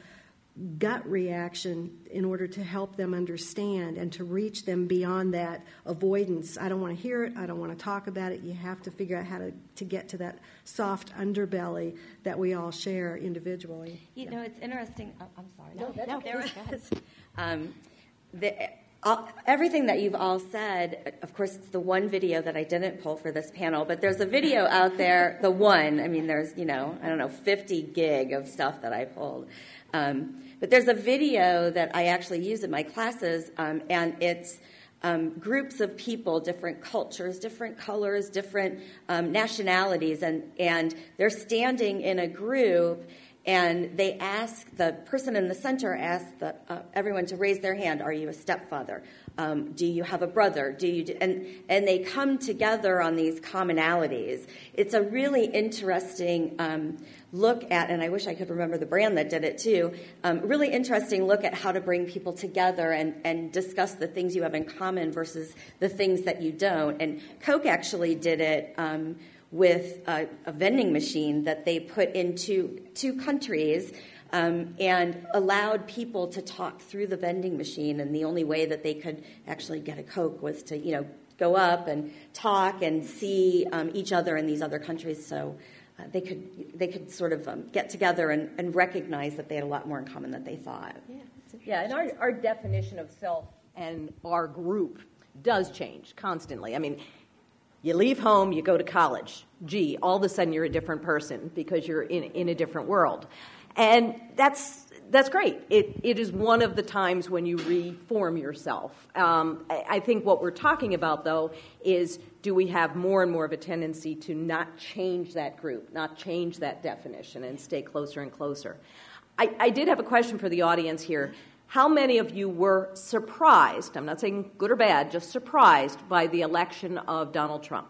gut reaction in order to help them understand and to reach them beyond that avoidance. I don't want to hear it. I don't want to talk about it. You have to figure out how to, to get to that soft underbelly that we all share individually. You know, it's interesting. Oh, I'm sorry. No, that's no, okay. there was, um, the, all, everything that you've all said, of course, it's the one video that I didn't pull for this panel, but there's a video out there, the one. I mean, there's, you know, I don't know, fifty gig of stuff that I pulled. Um, but there's a video that I actually use in my classes, um, and it's um, groups of people, different cultures, different colors, different um, nationalities, and, and they're standing in a group, and they ask, the person in the center asks the, uh, everyone to raise their hand. Are you a stepfather? Um, do you have a brother? Do you? Do, and and they come together on these commonalities. It's a really interesting um, look at, and I wish I could remember the brand that did it too, um, really interesting look at how to bring people together and, and discuss the things you have in common versus the things that you don't. And Coke actually did it um, with a, a vending machine that they put into two countries um, and allowed people to talk through the vending machine. And the only way that they could actually get a Coke was to, you know, go up and talk and see um, each other in these other countries. So uh, they could they could sort of um, get together and, and recognize that they had a lot more in common than they thought. Yeah, yeah, and our, our definition of self and our group does change constantly. I mean, you leave home, you go to college. Gee, all of a sudden you're a different person because you're in, in a different world. And that's that's great. It It is one of the times when you reform yourself. Um, I, I think what we're talking about, though, is do we have more and more of a tendency to not change that group, not change that definition, and stay closer and closer? I, I did have a question for the audience here. How many of you were surprised, I'm not saying good or bad, just surprised by the election of Donald Trump?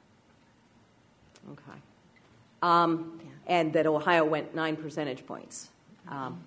Okay. Um, and that Ohio went nine percentage points. Um,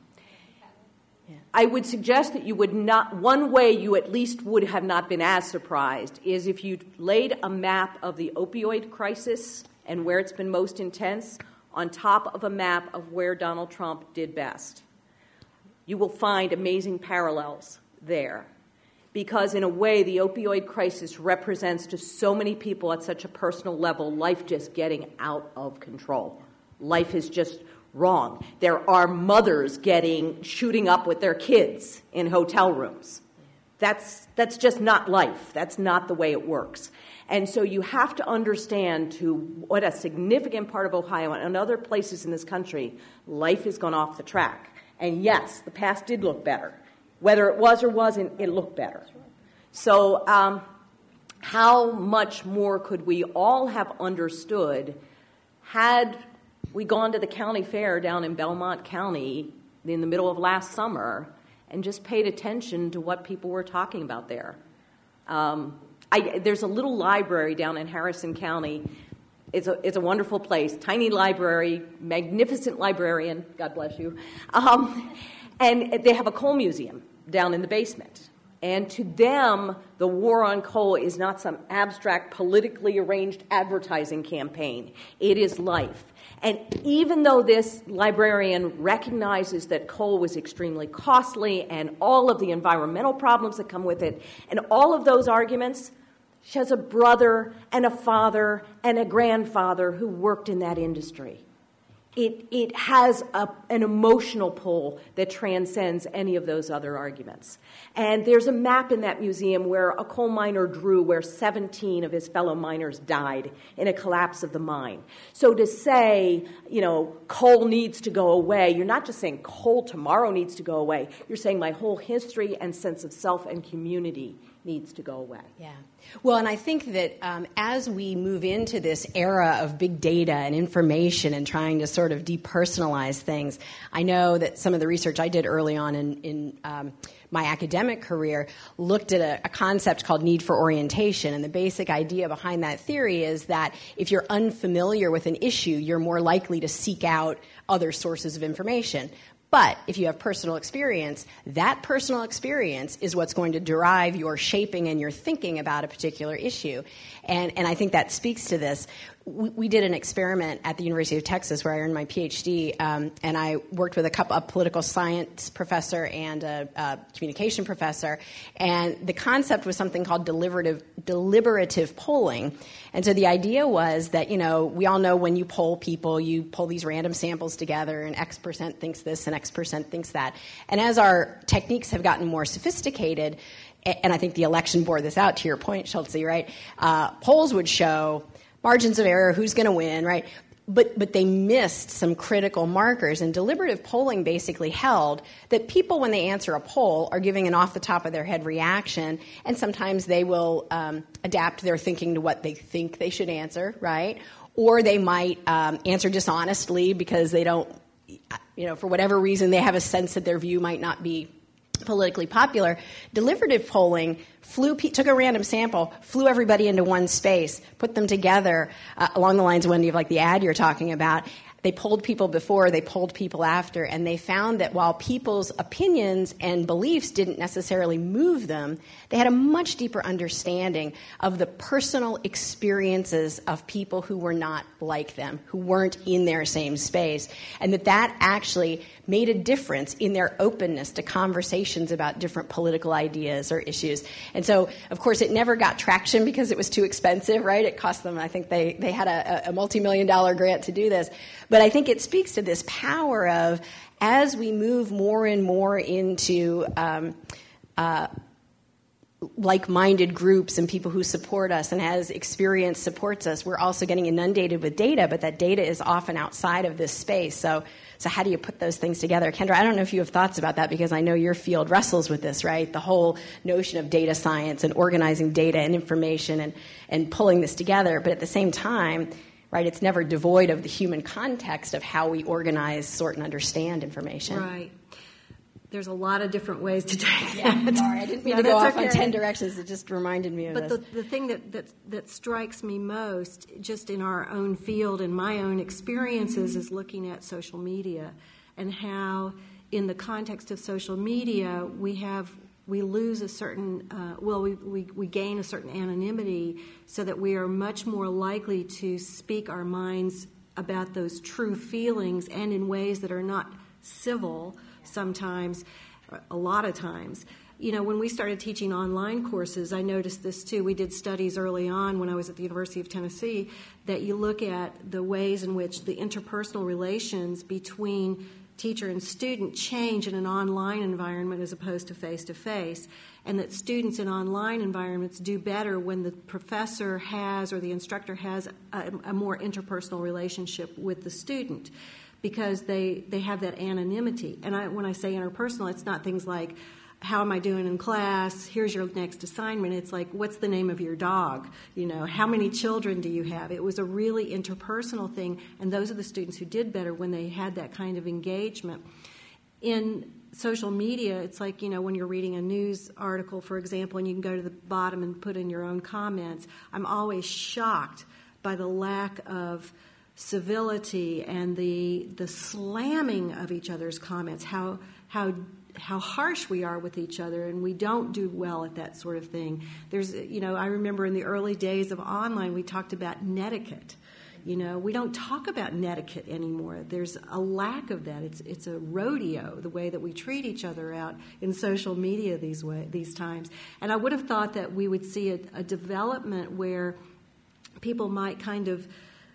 I would suggest that you would not, one way you at least would have not been as surprised is if you laid a map of the opioid crisis and where it's been most intense on top of a map of where Donald Trump did best. You will find amazing parallels there. Because in a way, the opioid crisis represents to so many people at such a personal level, life just getting out of control. Life is just wrong. There are mothers getting, shooting up with their kids in hotel rooms. That's, that's just not life. That's not the way it works. And so you have to understand to what a significant part of Ohio and other places in this country, life has gone off the track. And yes, the past did look better. Whether it was or wasn't, it looked better. So um, how much more could we all have understood had we gone to the county fair down in Belmont County in the middle of last summer and just paid attention to what people were talking about there. Um, I, there's a little library down in Harrison County. It's a, it's a wonderful place, tiny library, magnificent librarian, God bless you. Um, and they have a coal museum down in the basement. And to them, the war on coal is not some abstract, politically arranged advertising campaign. It is life. And even though this librarian recognizes that coal was extremely costly and all of the environmental problems that come with it, and all of those arguments, she has a brother and a father and a grandfather who worked in that industry. It, it has a, an emotional pull that transcends any of those other arguments. And there's a map in that museum where a coal miner drew where seventeen of his fellow miners died in a collapse of the mine. So to say, you know, coal needs to go away, you're not just saying coal tomorrow needs to go away. You're saying my whole history and sense of self and community needs to go away. Yeah. Well, and I think that um, as we move into this era of big data and information and trying to sort of depersonalize things, I know that some of the research I did early on in, in um, my academic career looked at a, a concept called need for orientation. And the basic idea behind that theory is that if you're unfamiliar with an issue, you're more likely to seek out other sources of information. But if you have personal experience, that personal experience is what's going to derive your shaping and your thinking about a particular issue. And, and I think that speaks to this. We, we did an experiment at the University of Texas where I earned my P H D, um, and I worked with a couple, a political science professor and a, a communication professor. And the concept was something called deliberative, deliberative polling. And so the idea was that, you know, we all know when you poll people, you pull these random samples together, and X percent thinks this and X percent thinks that. And as our techniques have gotten more sophisticated, and I think the election bore this out, to your point, Schultze, right? Uh, polls would show margins of error, who's going to win, right? But but they missed some critical markers, and deliberative polling basically held that people, when they answer a poll, are giving an off-the-top-of-their-head reaction, and sometimes they will um, adapt their thinking to what they think they should answer, right? Or they might um, answer dishonestly because they don't, you know, for whatever reason, they have a sense that their view might not be politically popular. Deliberative polling flew, took a random sample, flew everybody into one space, put them together uh, along the lines, Wendy, of like the ad you're talking about. They polled people before, they polled people after, and they found that while people's opinions and beliefs didn't necessarily move them, they had a much deeper understanding of the personal experiences of people who were not like them, who weren't in their same space, and that that actually made a difference in their openness to conversations about different political ideas or issues. And so, of course, it never got traction because it was too expensive, right? It cost them, I think they, they had a, a multi-million dollar grant to do this. But I think it speaks to this power of, as we move more and more into um, uh, like-minded groups and people who support us, and as experience supports us, we're also getting inundated with data, but that data is often outside of this space. So so how do you put those things together? Kendra, I don't know if you have thoughts about that, because I know your field wrestles with this, right? The whole notion of data science and organizing data and information and, and pulling this together. But at the same time, right, it's never devoid of the human context of how we organize, sort, and understand information. Right. There's a lot of different ways to take yeah, that. Sorry, I didn't mean no, to go off okay. on ten directions. It just reminded me of but this. But the, the thing that, that, that strikes me most, just in our own field and my own experiences, is looking at social media and how, in the context of social media, we have we lose a certain, uh, well, we, we, we gain a certain anonymity, so that we are much more likely to speak our minds about those true feelings, and in ways that are not civil sometimes, a lot of times. You know, when we started teaching online courses, I noticed this too. We did studies early on when I was at the University of Tennessee, that you look at the ways in which the interpersonal relations between teacher and student change in an online environment as opposed to face-to-face, and that students in online environments do better when the professor has, or the instructor has, a, a more interpersonal relationship with the student, because they, they have that anonymity. And I, when I say interpersonal, it's not things like, how am I doing in class? Here's your next assignment. It's like, what's the name of your dog? You know, how many children do you have? It was a really interpersonal thing, and those are the students who did better when they had that kind of engagement. In social media, it's like, you know, when you're reading a news article, for example, and you can go to the bottom and put in your own comments. I'm always shocked by the lack of civility and the the slamming of each other's comments, how how how harsh we are with each other, and we don't do well at that sort of thing. There's, you know, I remember in the early days of online, we talked about netiquette. You know, we don't talk about netiquette anymore. There's a lack of that. It's it's a rodeo, the way that we treat each other out in social media these way these times. And I would have thought that we would see a, a development where people might kind of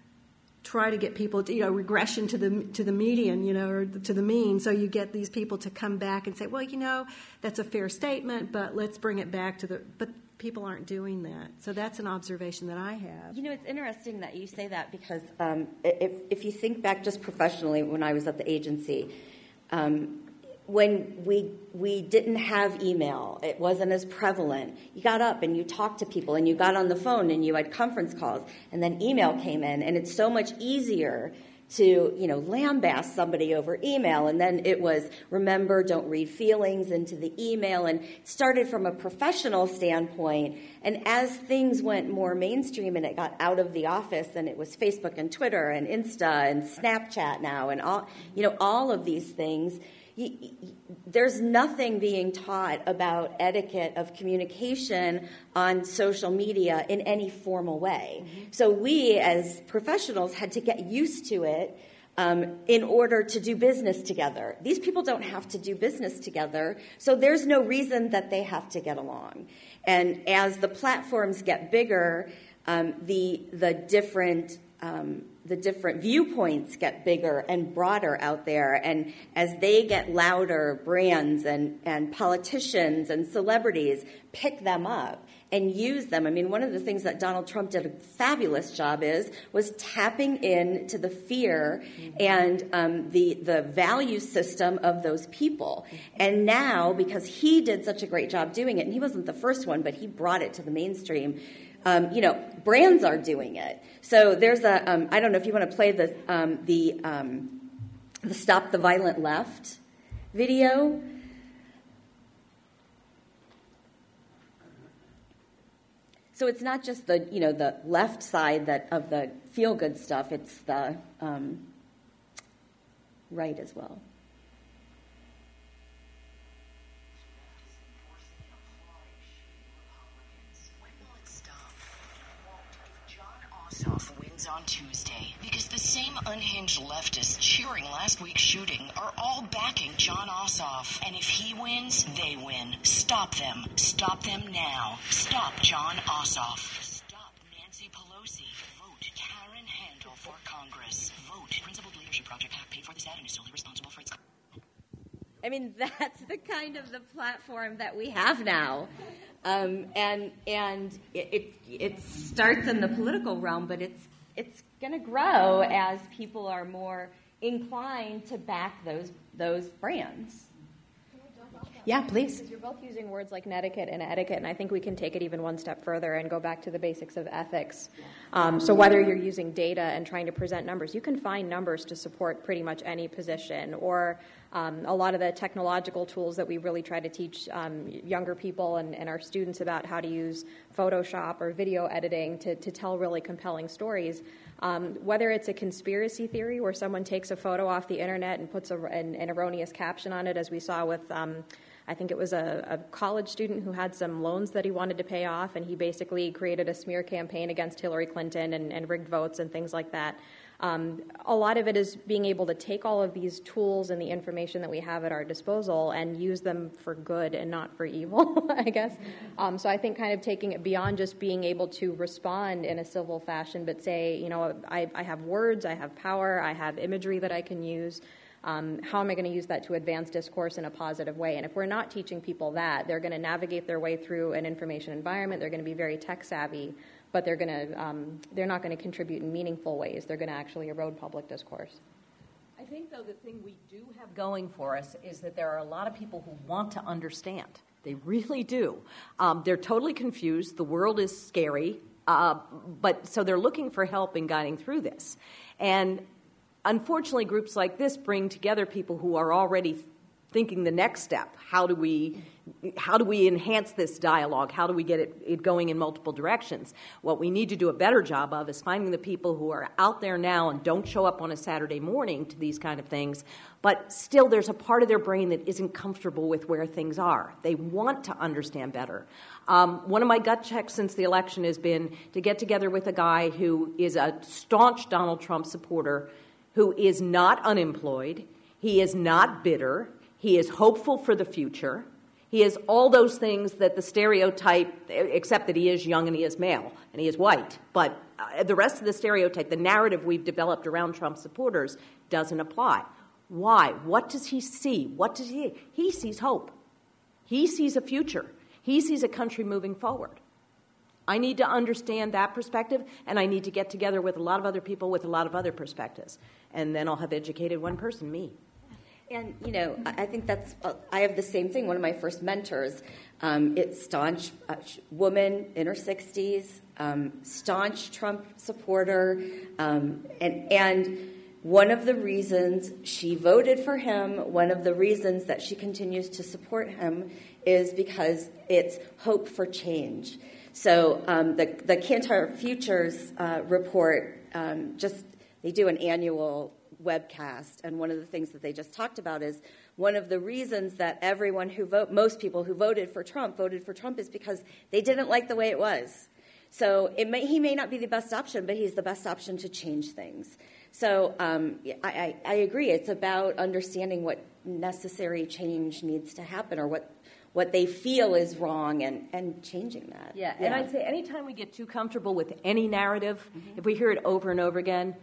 try to get people to, you know, regression to the to the median, you know, or to the mean. So you get these people to come back and say, well, you know, that's a fair statement, but let's bring it back to the. But people aren't doing that. So that's an observation that I have. You know, it's interesting that you say that because um, if if you think back just professionally when I was at the agency, um, when we we didn't have email, it wasn't as prevalent. You got up and you talked to people and you got on the phone and you had conference calls, and then email came in, and it's so much easier to, you know, lambast somebody over email. And then it was, remember, don't read feelings into the email. And it started from a professional standpoint. And as things went more mainstream and it got out of the office, and it was Facebook and Twitter and Insta and Snapchat now and all, you know, all of these things, you, you, there's nothing being taught about etiquette of communication on social media in any formal way. Mm-hmm. So we, as professionals, had to get used to it um, in order to do business together. These people don't have to do business together, so there's no reason that they have to get along. And as the platforms get bigger, um, the the different um, the different viewpoints get bigger and broader out there. And as they get louder, brands and, and politicians and celebrities pick them up and use them. I mean, one of the things that Donald Trump did a fabulous job is, was tapping into the fear mm-hmm. and um, the, the value system of those people. Mm-hmm. And now, because he did such a great job doing it, and he wasn't the first one, but he brought it to the mainstream, Um, you know, brands are doing it. So there's a, um, I don't know if you want to play the um, the um, the Stop the Violent Left video. So it's not just the, you know, the left side that of the feel-good stuff. It's the um, right as well. Ossoff wins on Tuesday because the same unhinged leftists cheering last week's shooting are all backing Jon Ossoff. And if he wins, they win. Stop them. Stop them now. Stop Jon Ossoff. Stop Nancy Pelosi. Vote Karen Handel for Congress. Vote Principled Leadership Project, paid for this ad and is solely responsible for its... I mean, that's the kind of the platform that we have now. Um, and and it, it it starts in the political realm, but it's it's going to grow as people are more inclined to back those those brands. Yeah, please. Because you're both using words like netiquette and etiquette, and I think we can take it even one step further and go back to the basics of ethics. Um, so whether you're using data and trying to present numbers, you can find numbers to support pretty much any position, or um, a lot of the technological tools that we really try to teach um, younger people and, and our students about how to use Photoshop or video editing to, to tell really compelling stories. Um, whether it's a conspiracy theory where someone takes a photo off the internet and puts a, an, an erroneous caption on it, as we saw with, um, I think it was a, a college student who had some loans that he wanted to pay off, and he basically created a smear campaign against Hillary Clinton and, and rigged votes and things like that. Um, a lot of it is being able to take all of these tools and the information that we have at our disposal and use them for good and not for evil, I guess. Um, so I think kind of taking it beyond just being able to respond in a civil fashion, but say, you know, I, I have words, I have power, I have imagery that I can use. Um, how am I going to use that to advance discourse in a positive way? And if we're not teaching people that, they're going to navigate their way through an information environment. They're going to be very tech savvy, but they're going to um, they're not going to contribute in meaningful ways. They're going to actually erode public discourse. I think, though, the thing we do have going for us is that there are a lot of people who want to understand. They really do. Um, they're totally confused. The world is scary. Uh, but so they're looking for help in guiding through this. And unfortunately, groups like this bring together people who are already thinking the next step. How do we how do we enhance this dialogue? How do we get it, it going in multiple directions? What we need to do a better job of is finding the people who are out there now and don't show up on a Saturday morning to these kind of things, but still there's a part of their brain that isn't comfortable with where things are. They want to understand better. Um, one of my gut checks since the election has been to get together with a guy who is a staunch Donald Trump supporter, who is not unemployed, he is not bitter, he is hopeful for the future. He is all those things that the stereotype, except that he is young and he is male and he is white. But uh, the rest of the stereotype, the narrative we've developed around Trump supporters doesn't apply. Why? What does he see? What does he? He sees hope. He sees a future. He sees a country moving forward. I need to understand that perspective, and I need to get together with a lot of other people with a lot of other perspectives. And then I'll have educated one person, me. And, you know, I think that's, uh, I have the same thing. One of my first mentors, um, it's staunch uh, woman in her sixties, um, staunch Trump supporter, um, and, and one of the reasons she voted for him, one of the reasons that she continues to support him is because it's hope for change. So um, the, the Kantar Futures uh, report, um, just they do an annual webcast, and one of the things that they just talked about is one of the reasons that everyone who vote, most people who voted for Trump voted for Trump is because they didn't like the way it was. So it may, he may not be the best option, but he's the best option to change things. So um, I, I, I agree. It's about understanding what necessary change needs to happen, or what what they feel is wrong, and, and changing that. Yeah, yeah, and I'd say anytime we get too comfortable with any narrative, mm-hmm. if we hear it over and over again,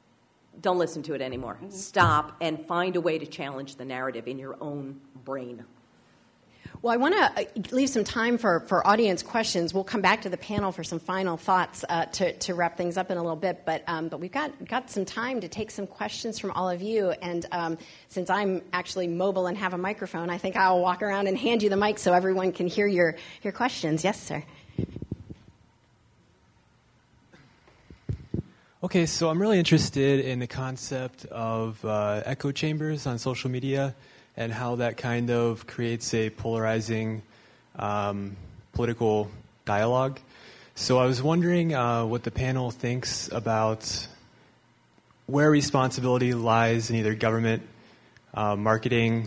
don't listen to it anymore. Mm-hmm. Stop and find a way to challenge the narrative in your own brain. Well, I want to leave some time for, for audience questions. We'll come back to the panel for some final thoughts uh, to, to wrap things up in a little bit. But um, but we've got got some time to take some questions from all of you. And um, since I'm actually mobile and have a microphone, I think I'll walk around and hand you the mic so everyone can hear your, your questions. Yes, sir. Okay, so I'm really interested in the concept of uh, echo chambers on social media and how that kind of creates a polarizing um, political dialogue. So I was wondering uh, what the panel thinks about where responsibility lies in either government, uh, marketing,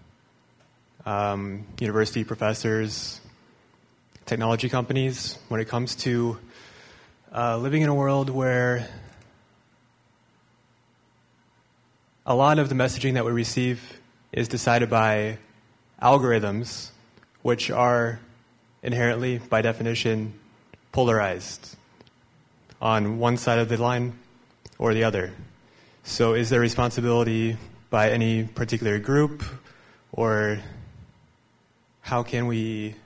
um, university professors, technology companies, when it comes to uh, living in a world where a lot of the messaging that we receive is decided by algorithms, which are inherently, by definition, polarized on one side of the line or the other. So is there responsibility by any particular group, or how can we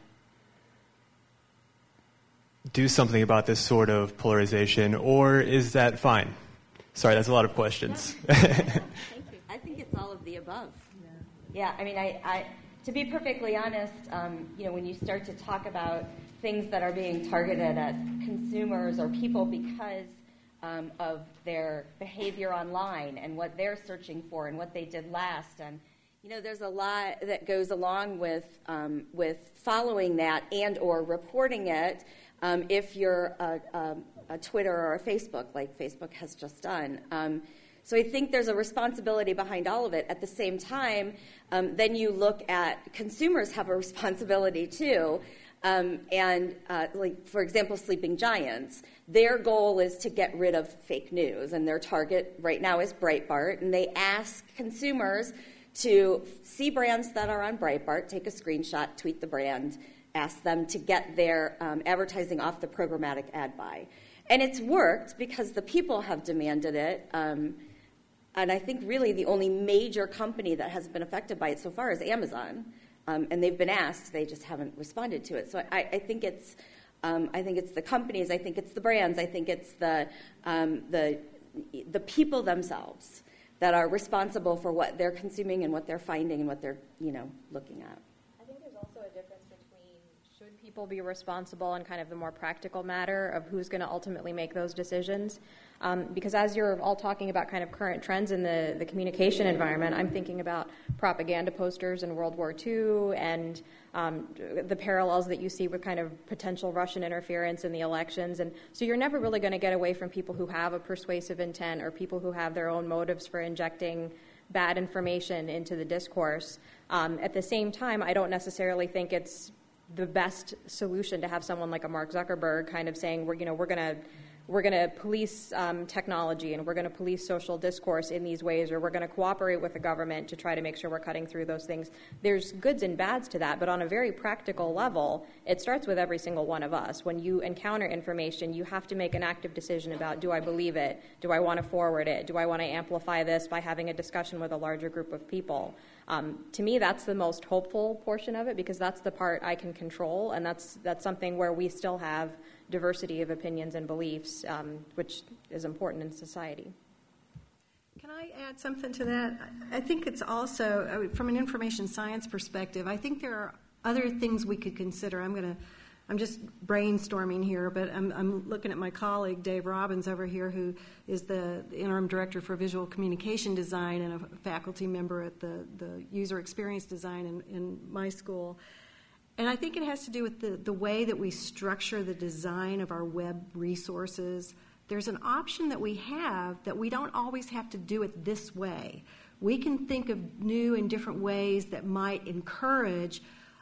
do something about this sort of polarization, or is that fine? Sorry, that's a lot of questions. Thank you. I think it's all of the above. Yeah, I mean, I, I to be perfectly honest, um, you know, when you start to talk about things that are being targeted at consumers or people because um, of their behavior online and what they're searching for and what they did last, and you know, there's a lot that goes along with um, with following that and or reporting it um, if you're a, a, a Twitter or a Facebook, like Facebook has just done. Um, So I think there's a responsibility behind all of it. At the same time, um, then you look at consumers have a responsibility too. Um, and uh, like, for example, Sleeping Giants, their goal is to get rid of fake news. And their target right now is Breitbart. And they ask consumers to see brands that are on Breitbart, take a screenshot, tweet the brand, ask them to get their um, advertising off the programmatic ad buy. And it's worked because the people have demanded it. Um, And I think really the only major company that has been affected by it so far is Amazon, um, and they've been asked; they just haven't responded to it. So I, I think it's, um, I think it's the companies, I think it's the brands, I think it's the um, the the people themselves that are responsible for what they're consuming and what they're finding and what they're, you know, looking at. I think there's also a difference between should people be responsible and kind of the more practical matter of who's going to ultimately make those decisions. Um, because as you're all talking about kind of current trends in the, the communication environment, I'm thinking about propaganda posters in World War Two and um, the parallels that you see with kind of potential Russian interference in the elections. And so you're never really going to get away from people who have a persuasive intent or people who have their own motives for injecting bad information into the discourse. Um, at the same time, I don't necessarily think it's the best solution to have someone like a Mark Zuckerberg kind of saying, we're, you know, we're going to We're going to police um, technology and we're going to police social discourse in these ways, or we're going to cooperate with the government to try to make sure we're cutting through those things. There's goods and bads to that, but on a very practical level, it starts with every single one of us. When you encounter information, you have to make an active decision about, do I believe it? Do I want to forward it? Do I want to amplify this by having a discussion with a larger group of people? Um, to me, that's the most hopeful portion of it, because that's the part I can control, and that's that's something where we still have diversity of opinions and beliefs, um, which is important in society. Can I add something to that? I think it's also, from an information science perspective, I think there are other things we could consider. I'm going to, I'm just brainstorming here, but I'm, I'm looking at my colleague, Dave Robbins, over here, who is the interim director for visual communication design and a faculty member at the, the user experience design in, in my school. And I think it has to do with the, the way that we structure the design of our web resources. There's an option that we have that we don't always have to do it this way. We can think of new and different ways that might encourage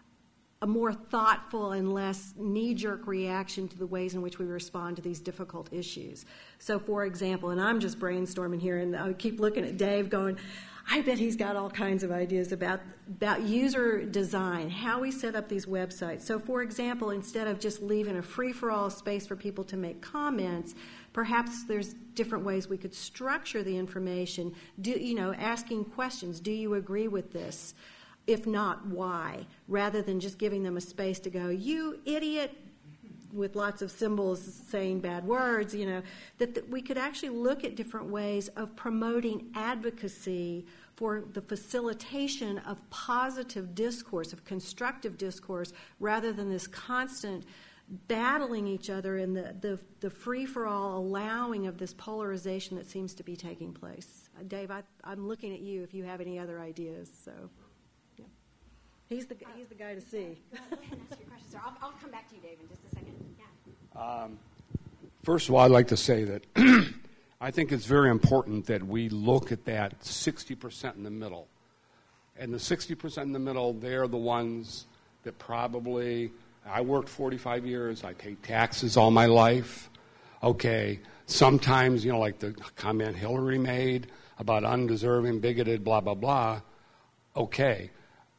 a more thoughtful and less knee-jerk reaction to the ways in which we respond to these difficult issues. So, for example, and I'm just brainstorming here, and I keep looking at Dave going, I bet he's got all kinds of ideas about, about user design, how we set up these websites. So, for example, instead of just leaving a free-for-all space for people to make comments, perhaps there's different ways we could structure the information, do, you know, asking questions. Do you agree with this? If not, why? Rather than just giving them a space to go, you idiot, with lots of symbols saying bad words, you know, that, that we could actually look at different ways of promoting advocacy for the facilitation of positive discourse, of constructive discourse, rather than this constant battling each other and the, the, the free-for-all allowing of this polarization that seems to be taking place. Uh, Dave, I, I'm looking at you if you have any other ideas. So, yeah. He's the, he's the guy to see. Go ahead and ask your question, sir. I'll, I'll come back to you, Dave, in just a second. Yeah. Um, first of all, I'd like to say that I think it's very important that we look at that sixty percent in the middle. And the sixty percent in the middle, they're the ones that probably, I worked forty-five years, I paid taxes all my life. Okay, sometimes, you know, like the comment Hillary made about undeserving, bigoted, blah, blah, blah. Okay,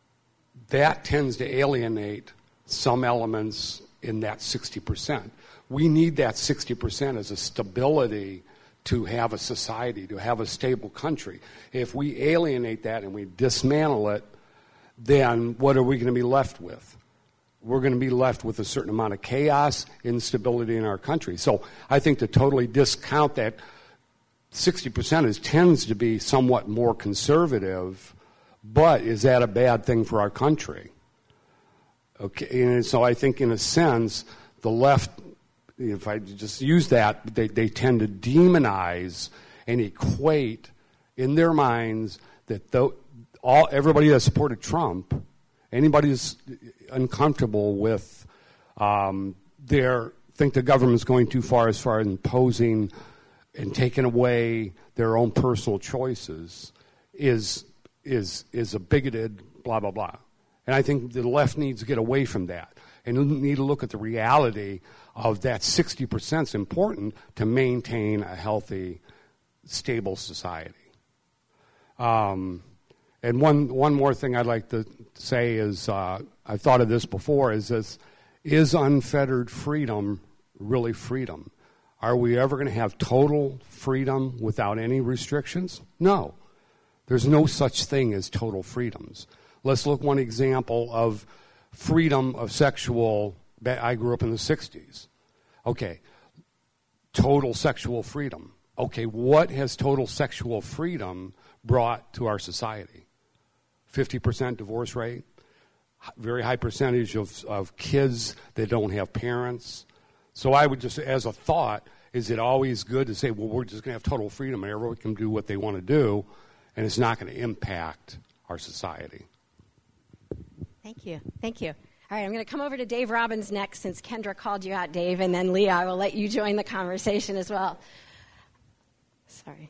that tends to alienate some elements in that sixty percent. We need that sixty percent as a stability to have a society, to have a stable country. If we alienate that and we dismantle it, then what are we going to be left with? We're going to be left with a certain amount of chaos, instability in our country. So I think to totally discount that sixty percent is, tends to be somewhat more conservative, but is that a bad thing for our country? Okay, and so I think in a sense, the left, if I just use that, they, they tend to demonize and equate in their minds that the, all everybody that supported Trump, anybody who's uncomfortable with um, their think the government's going too far as far as imposing and taking away their own personal choices is is is a bigoted blah blah blah. And I think the left needs to get away from that and need to look at the reality of that sixty percent is important to maintain a healthy, stable society. Um, and one one more thing I'd like to say is, uh, I've thought of this before, is this, is unfettered freedom really freedom? Are we ever going to have total freedom without any restrictions? No. There's no such thing as total freedoms. Let's look one example of freedom of sexual, I grew up in the sixties. Okay, total sexual freedom. okay, what has total sexual freedom brought to our society? fifty percent divorce rate, very high percentage of, of kids that don't have parents. So I would just, as a thought, is it always good to say, well, we're just going to have total freedom and everyone can do what they want to do, and it's not going to impact our society? Thank you. Thank you. All right, I'm going to come over to Dave Robbins next, since Kendra called you out, Dave, and then Leah, I will let you join the conversation as well. Sorry.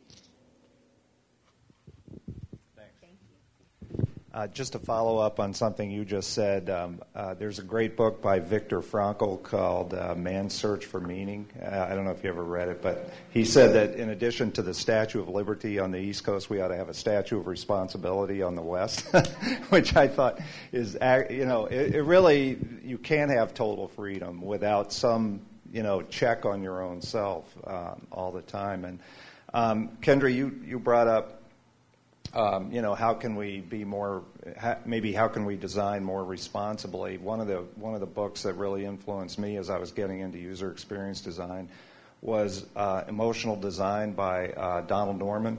Uh, just to follow up on something you just said, um, uh, there's a great book by Viktor Frankl called uh, Man's Search for Meaning. Uh, I don't know if you ever read it, but he said that in addition to the Statue of Liberty on the East Coast, we ought to have a Statue of Responsibility on the West, which I thought is, you know, it, it really, you can't have total freedom without some, you know, check on your own self um, all the time. And um, Kendra, you, you brought up, Um, you know, how can we be more? Ha, maybe how can we design more responsibly? One of the one of the books that really influenced me as I was getting into user experience design was uh, Emotional Design by uh, Donald Norman,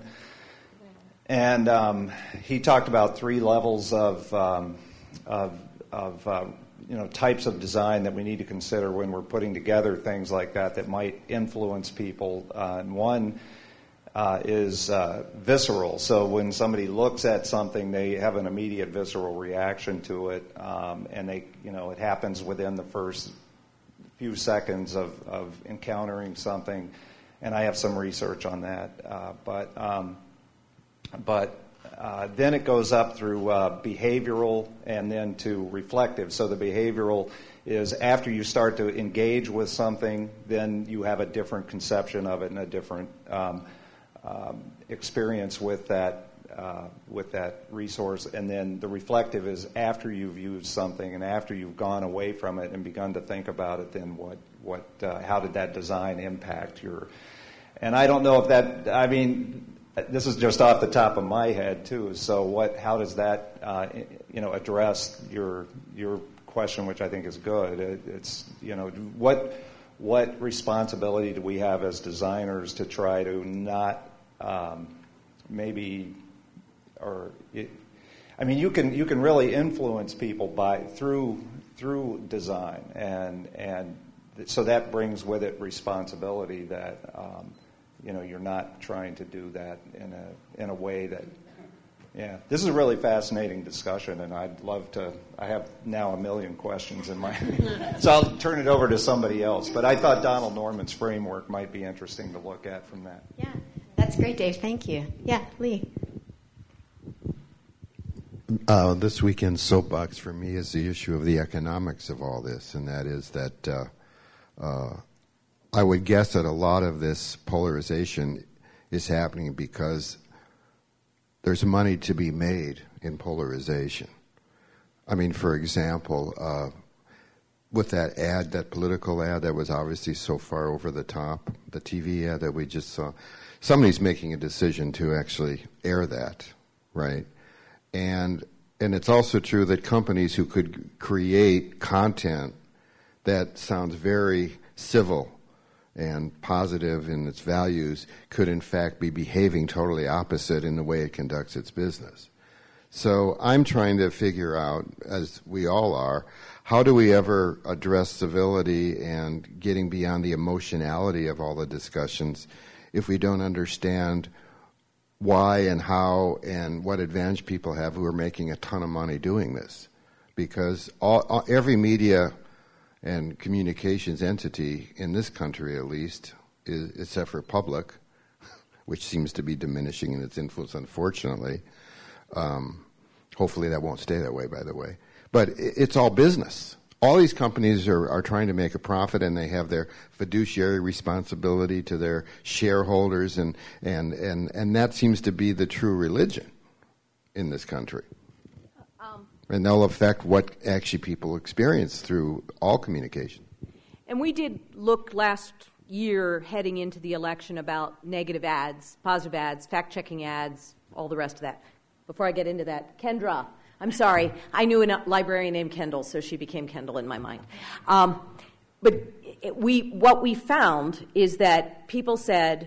and um, he talked about three levels of um, of, of uh, you know types of design that we need to consider when we're putting together things like that that might influence people. Uh, and one. Uh, is uh, visceral. So when somebody looks at something, they have an immediate visceral reaction to it, um, and they, you know, it happens within the first few seconds of, of encountering something. And I have some research on that, uh, but um, but uh, then it goes up through uh, behavioral and then to reflective. So the behavioral is after you start to engage with something, then you have a different conception of it and a different um, Um, experience with that uh, with that resource. And then the reflective is after you've used something and after you've gone away from it and begun to think about it, then what what uh, how did that design impact your? And I don't know if that, I mean, this is just off the top of my head too. So what? How does that uh, you know address your your question, which I think is good? It, it's you know what what responsibility do we have as designers to try to not Um, maybe, or it, I mean, you can you can really influence people by through through design, and and th- so that brings with it responsibility that um, you know you're not trying to do that in a in a way that, yeah. This is a really fascinating discussion, and I'd love to. I have now a million questions in my, so I'll turn it over to somebody else. But I thought Donald Norman's framework might be interesting to look at from that. Yeah. That's great, Dave. Thank you. Yeah, Lee. Uh, this weekend's soapbox for me is the issue of the economics of all this, and that is that uh, uh, I would guess that a lot of this polarization is happening because there's money to be made in polarization. I mean, for example, uh, with that ad, that political ad that was obviously so far over the top, the T V ad that we just saw, somebody's making a decision to actually air that, right? And and it's also true that companies who could create content that sounds very civil and positive in its values could in fact be behaving totally opposite in the way it conducts its business. So I'm trying to figure out, as we all are, how do we ever address civility and getting beyond the emotionality of all the discussions if we don't understand why and how and what advantage people have who are making a ton of money doing this? Because all, all, every media and communications entity in this country, at least, is, except for public, which seems to be diminishing in its influence, unfortunately. Um, hopefully that won't stay that way, by the way. But it, it's all business. All these companies are, are trying to make a profit, and they have their fiduciary responsibility to their shareholders, and, and, and, and that seems to be the true religion in this country. Um, and they'll affect what actually people experience through all communication. And we did look last year heading into the election about negative ads, positive ads, fact-checking ads, all the rest of that. Before I get into that, Kendra, I'm sorry, I knew a librarian named Kendall, so she became Kendall in my mind. Um, but it, we, what we found is that people said,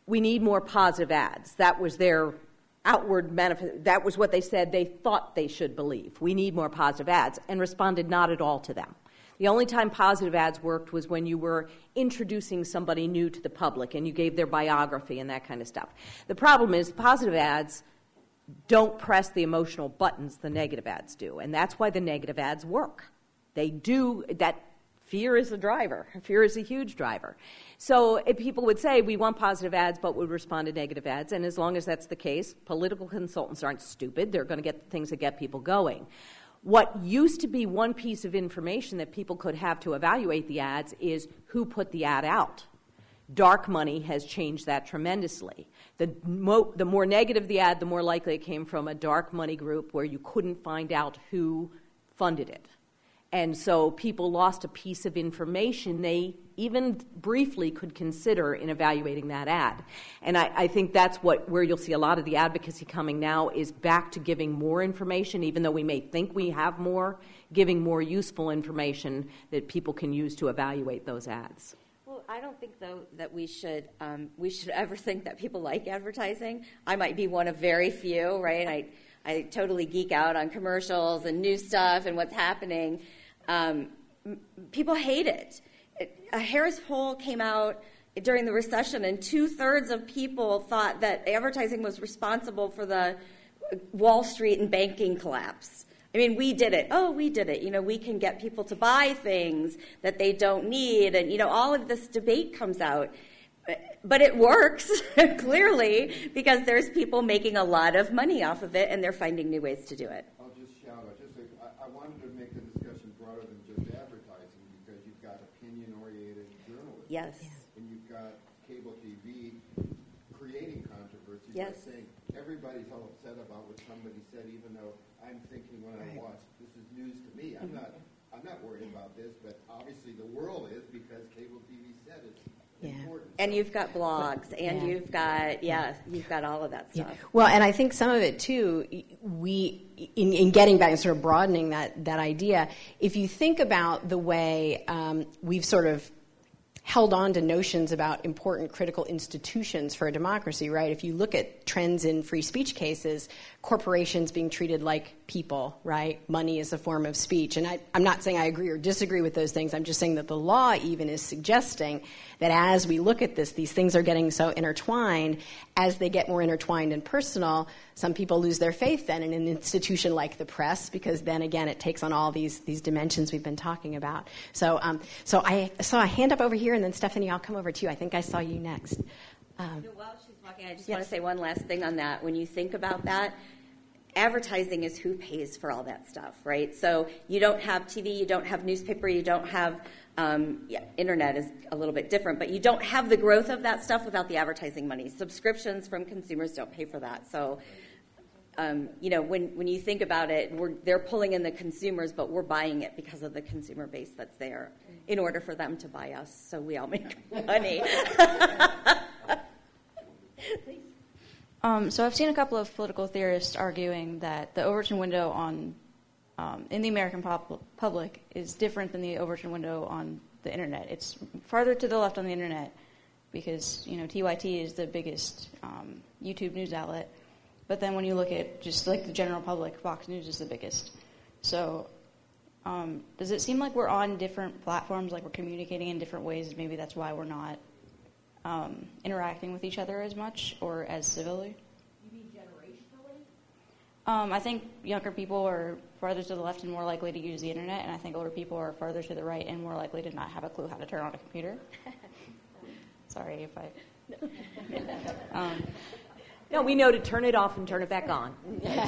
we need more positive ads. That was their outward manifest. That was what they said they thought they should believe. We need more positive ads, and responded not at all to them. The only time positive ads worked was when you were introducing somebody new to the public and you gave their biography and that kind of stuff. The problem is positive ads don't press the emotional buttons the negative ads do, and that's why the negative ads work. They do that. Fear is a driver. Fear is a huge driver. So if people would say, we want positive ads, but would respond to negative ads, and as long as that's the case, political consultants aren't stupid. They're going to get things that get people going. What used to be one piece of information that people could have to evaluate the ads is who put the ad out. Dark money has changed that tremendously. The, mo- the more negative the ad, the more likely it came from a dark money group where you couldn't find out who funded it. And so people lost a piece of information they even briefly could consider in evaluating that ad. And I, I think that's what where you'll see a lot of the advocacy coming now is back to giving more information, even though we may think we have more, giving more useful information that people can use to evaluate those ads. Well, I don't think, though, that we should um, we should ever think that people like advertising. I might be one of very few, right? I, I totally geek out on commercials and new stuff and what's happening. Um, m- people hate it. it. A Harris poll came out during the recession, and two-thirds of people thought that advertising was responsible for the Wall Street and banking collapse. I mean, we did it. Oh, we did it. You know, we can get people to buy things that they don't need, and, you know, all of this debate comes out. But it works, clearly, because there's people making a lot of money off of it, and they're finding new ways to do it. I'll just shout out. Just like, I, I wanted to make the discussion broader than just advertising, because you've got opinion-oriented journalism. Yes. And you've got cable T V creating controversy yes. by saying everybody's all upset about what somebody said, even though I'm thinking when I watch, this is news to me. I'm not, I'm not worried about this, but obviously the world is, because cable T V said it. Yeah. And you've got blogs, and yeah. you've got, yeah, you've got all of that stuff. Yeah. Well, and I think some of it, too, we, in, in getting back and sort of broadening that, that idea, if you think about the way um, we've sort of held on to notions about important critical institutions for a democracy, right? If you look at trends in free speech cases, corporations being treated like people, right? Money is a form of speech. And I, I'm not saying I agree or disagree with those things. I'm just saying that the law even is suggesting that as we look at this, these things are getting so intertwined. As they get more intertwined and personal, some people lose their faith then in an institution like the press, because then again it takes on all these these dimensions we've been talking about. So, um, so I saw a hand up over here, and then Stephanie, I'll come over to you. I think I saw you next. Um, While she's talking, I just yes. want to say one last thing on that. When you think about that, advertising is who pays for all that stuff, right? So you don't have T V, you don't have newspaper, you don't have um, yeah, internet is a little bit different, but you don't have the growth of that stuff without the advertising money. Subscriptions from consumers don't pay for that. So, um, you know, when, when you think about it, we're, they're pulling in the consumers, but we're buying it because of the consumer base that's there in order for them to buy us, so we all make money. Um, so I've seen a couple of political theorists arguing that the Overton window on um, in the American pop- public is different than the Overton window on the internet. It's farther to the left on the internet because, you know, T Y T is the biggest um, YouTube news outlet. But then when you look at just like the general public, Fox News is the biggest. So um, does it seem like we're on different platforms, like we're communicating in different ways? Maybe that's why we're not Um, interacting with each other as much or as civilly? You mean generationally? Um, I think younger people are farther to the left and more likely to use the internet, and I think older people are farther to the right and more likely to not have a clue how to turn on a computer. Sorry if I... um, no, we know to turn it off and turn it back on.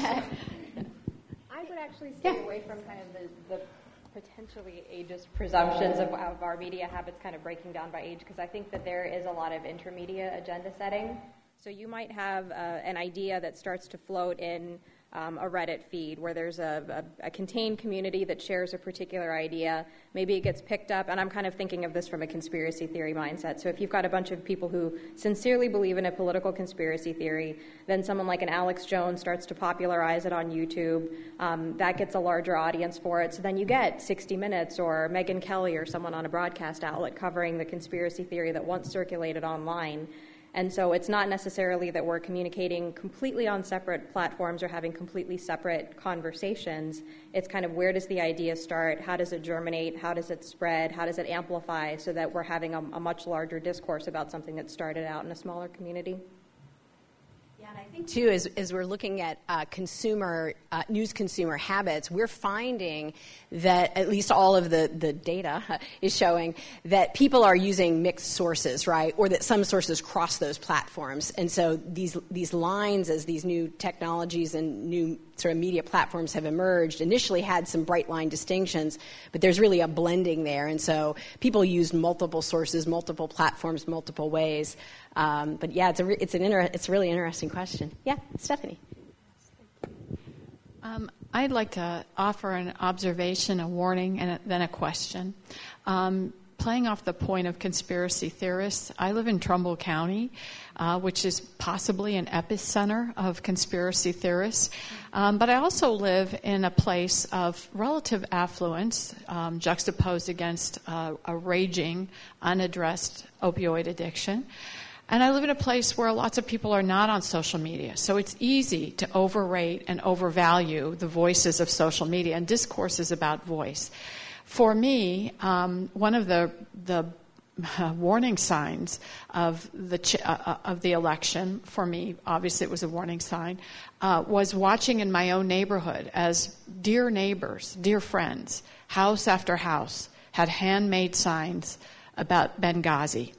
I would actually stay yeah. away from kind of the... the potentially ageist presumptions of, of our media habits kind of breaking down by age, because I think that there is a lot of intermedia agenda setting. So you might have uh, an idea that starts to float in um, a Reddit feed where there's a, a, a contained community that shares a particular idea. Maybe it gets picked up, and I'm kind of thinking of this from a conspiracy theory mindset. So if you've got a bunch of people who sincerely believe in a political conspiracy theory, then someone like an Alex Jones starts to popularize it on YouTube. Um, that gets a larger audience for it. So then you get sixty minutes or Megyn Kelly or someone on a broadcast outlet covering the conspiracy theory that once circulated online. And so it's not necessarily that we're communicating completely on separate platforms or having completely separate conversations. It's kind of where does the idea start, how does it germinate, how does it spread, how does it amplify, so that we're having a, a much larger discourse about something that started out in a smaller community. Yeah, and I think too, as, as we're looking at uh, consumer uh, news consumer habits, we're finding that at least all of the, the data is showing that people are using mixed sources, right, or that some sources cross those platforms. And so these these lines, as these new technologies and new sort of media platforms have emerged, initially had some bright line distinctions, but there's really a blending there. And so people use multiple sources, multiple platforms, multiple ways. Um, but yeah, it's a re- it's an inter- it's a really interesting question. Yeah, Stephanie. Um, I'd like to offer an observation, a warning, and a, then a question. Um, playing off the point of conspiracy theorists, I live in Trumbull County, uh, which is possibly an epicenter of conspiracy theorists. Um, but I also live in a place of relative affluence, um, juxtaposed against uh, a raging, unaddressed opioid addiction. And I live in a place where lots of people are not on social media. So it's easy to overrate and overvalue the voices of social media, and discourse is about voice. For me, um, one of the the uh, warning signs of the ch- uh, of the election, for me, obviously it was a warning sign, uh, was watching in my own neighborhood as dear neighbors, dear friends, house after house, had handmade signs about Benghazi.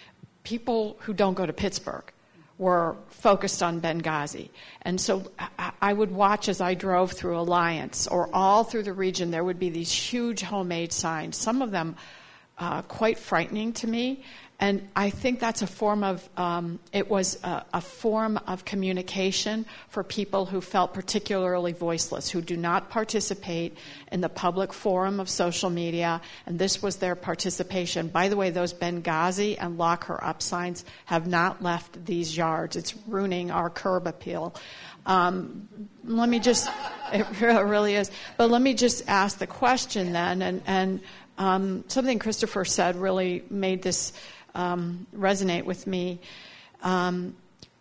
People who don't go to Pittsburgh were focused on Benghazi. And so I would watch as I drove through Alliance or all through the region, there would be these huge homemade signs, some of them uh, quite frightening to me. And I think that's a form of, um, it was a, a form of communication for people who felt particularly voiceless, who do not participate in the public forum of social media, and this was their participation. By the way, those Benghazi and Lock Her Up signs have not left these yards. It's ruining our curb appeal. Um, let me just, it really is. But let me just ask the question then, and, and um, something Christopher said really made this Um, resonate with me. Um,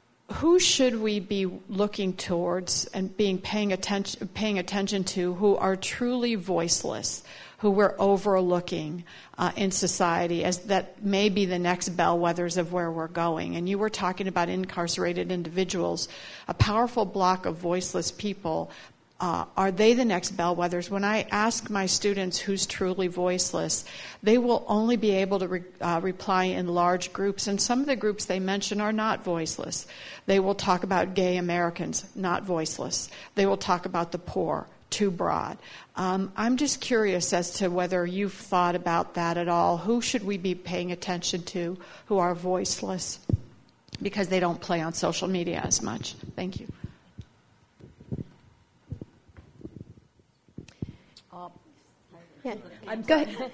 who should we be looking towards and being paying attention paying attention to who are truly voiceless, who we're overlooking uh, in society as that may be the next bellwethers of where we're going? And you were talking about incarcerated individuals, a powerful block of voiceless people. Uh, are they the next bellwethers? When I ask my students who's truly voiceless, they will only be able to re- uh, reply in large groups. And some of the groups they mention are not voiceless. They will talk about gay Americans, not voiceless. They will talk about the poor, too broad. Um, I'm just curious as to whether you've thought about that at all. Who should we be paying attention to who are voiceless because they don't play on social media as much? Thank you. Yeah. I'm Go ahead.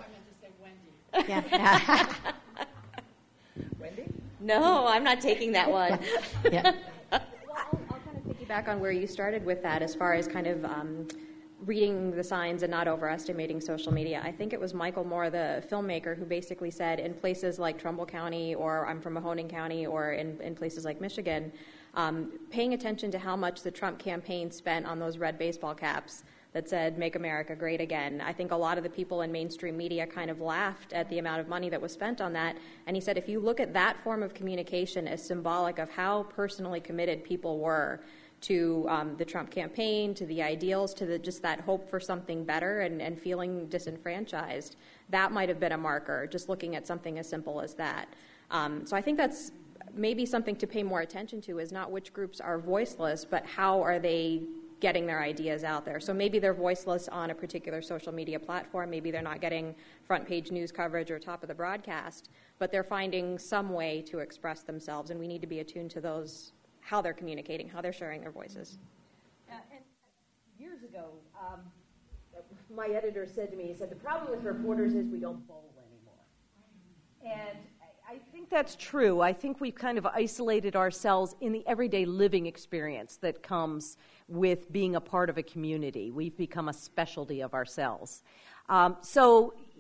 Yeah. Wendy? No, I'm not taking that one. Yeah. Well, I'll, I'll kind of piggyback on where you started with that as far as kind of um, reading the signs and not overestimating social media. I think it was Michael Moore, the filmmaker, who basically said in places like Trumbull County, or I'm from Mahoning County, or in, in places like Michigan, um, paying attention to how much the Trump campaign spent on those red baseball caps that said, "Make America Great Again." I think a lot of the people in mainstream media kind of laughed at the amount of money that was spent on that. And he said, if you look at that form of communication as symbolic of how personally committed people were to um, the Trump campaign, to the ideals, to the, just that hope for something better and, and feeling disenfranchised, that might have been a marker, just looking at something as simple as that. Um, so I think that's maybe something to pay more attention to, is not which groups are voiceless, but how are they getting their ideas out there. So maybe they're voiceless on a particular social media platform. Maybe they're not getting front page news coverage or top of the broadcast, but they're finding some way to express themselves, and we need to be attuned to those, how they're communicating, how they're sharing their voices. Uh, and years ago, um, my editor said to me, he said, the problem with reporters is we don't bowl anymore. And I think that's true. I think we've kind of isolated ourselves in the everyday living experience that comes with being a part of a community. We've become a specialty of ourselves. Um, so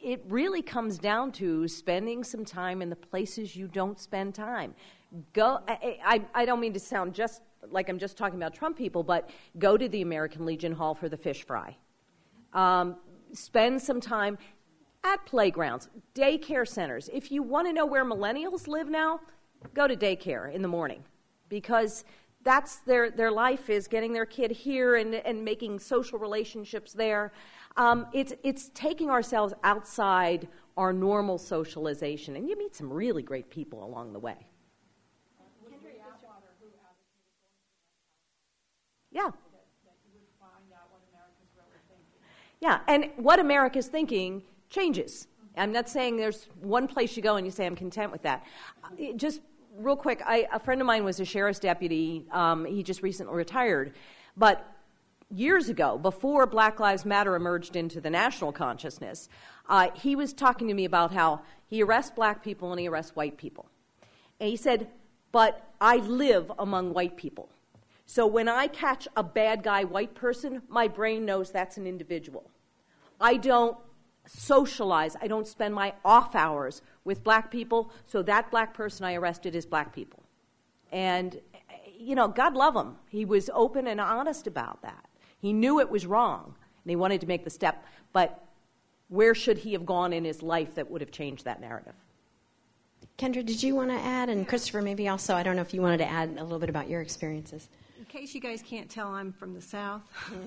it really comes down to spending some time in the places you don't spend time. Go. I, I, I don't mean to sound just like I'm just talking about Trump people, but go to the American Legion Hall for the fish fry. Um, spend some time at playgrounds, daycare centers. If you want to know where millennials live now, go to daycare in the morning, because that's their, their life is getting their kid here and, and making social relationships there. Um, it's, it's taking ourselves outside our normal socialization, and you meet some really great people along the way. Yeah. Yeah, and what America's thinking changes. I'm not saying there's one place you go and you say, I'm content with that. Uh, just real quick, I, a friend of mine was a sheriff's deputy. Um, he just recently retired. But years ago, before Black Lives Matter emerged into the national consciousness, uh, he was talking to me about how he arrests black people and he arrests white people. And he said, but I live among white people. So when I catch a bad guy white person, my brain knows that's an individual. I don't socialize. I don't spend my off hours with black people, so that black person I arrested is black people. And, you know, God love him. He was open and honest about that. He knew it was wrong, and he wanted to make the step, but where should he have gone in his life that would have changed that narrative? Kendra, did you want to add? And Christopher, maybe also, I don't know if you wanted to add a little bit about your experiences. In case you guys can't tell, I'm from the South.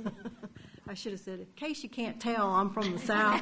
I should have said, in case you can't tell, I'm from the South.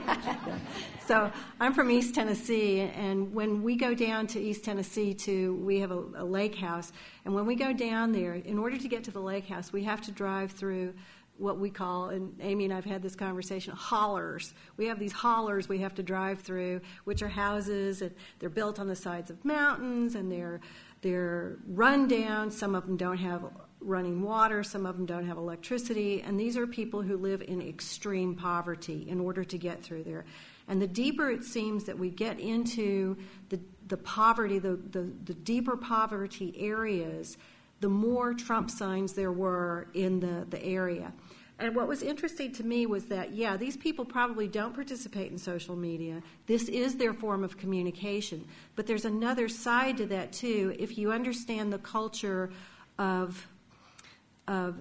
So I'm from East Tennessee, and when we go down to East Tennessee, to we have a, a lake house, and when we go down there, in order to get to the lake house, we have to drive through what we call, and Amy and I have had this conversation, hollers. We have these hollers we have to drive through, which are houses, and they're built on the sides of mountains, and they're they're run down. Some of them don't have running water, some of them don't have electricity, and these are people who live in extreme poverty in order to get through there. And the deeper it seems that we get into the, the poverty, the, the, the deeper poverty areas, the more Trump signs there were in the, the area. And what was interesting to me was that, yeah, these people probably don't participate in social media. This is their form of communication. But there's another side to that, too. If you understand the culture of of,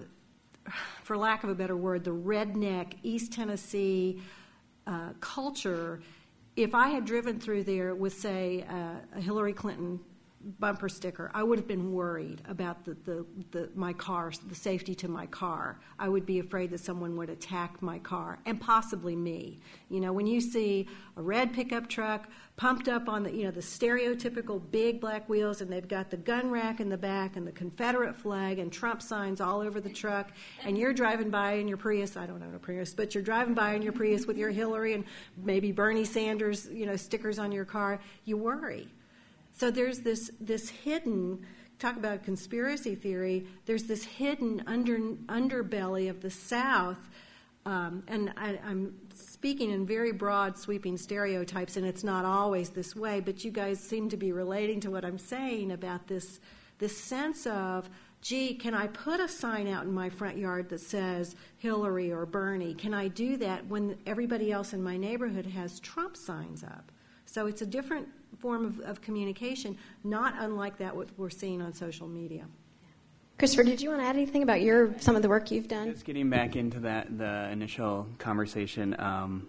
for lack of a better word, the redneck East Tennessee uh, culture, if I had driven through there with, say, uh, a Hillary Clinton bumper sticker, I would have been worried about the, the, the my car, the safety to my car. I would be afraid that someone would attack my car, and possibly me. You know, when you see a red pickup truck pumped up on the, you know, the stereotypical big black wheels, and they've got the gun rack in the back and the Confederate flag and Trump signs all over the truck, and you're driving by in your Prius, I don't know a Prius, but you're driving by in your Prius with your Hillary and maybe Bernie Sanders, you know, stickers on your car, you worry. So there's this this hidden, talk about conspiracy theory, there's this hidden under underbelly of the South, um, and I, I'm speaking in very broad, sweeping stereotypes, and it's not always this way, but you guys seem to be relating to what I'm saying about this this sense of, gee, can I put a sign out in my front yard that says Hillary or Bernie? Can I do that when everybody else in my neighborhood has Trump signs up? So it's a different form of, of communication, not unlike that what we're seeing on social media. Christopher, did you want to add anything about your some of the work you've done? Just getting back into that the initial conversation, um,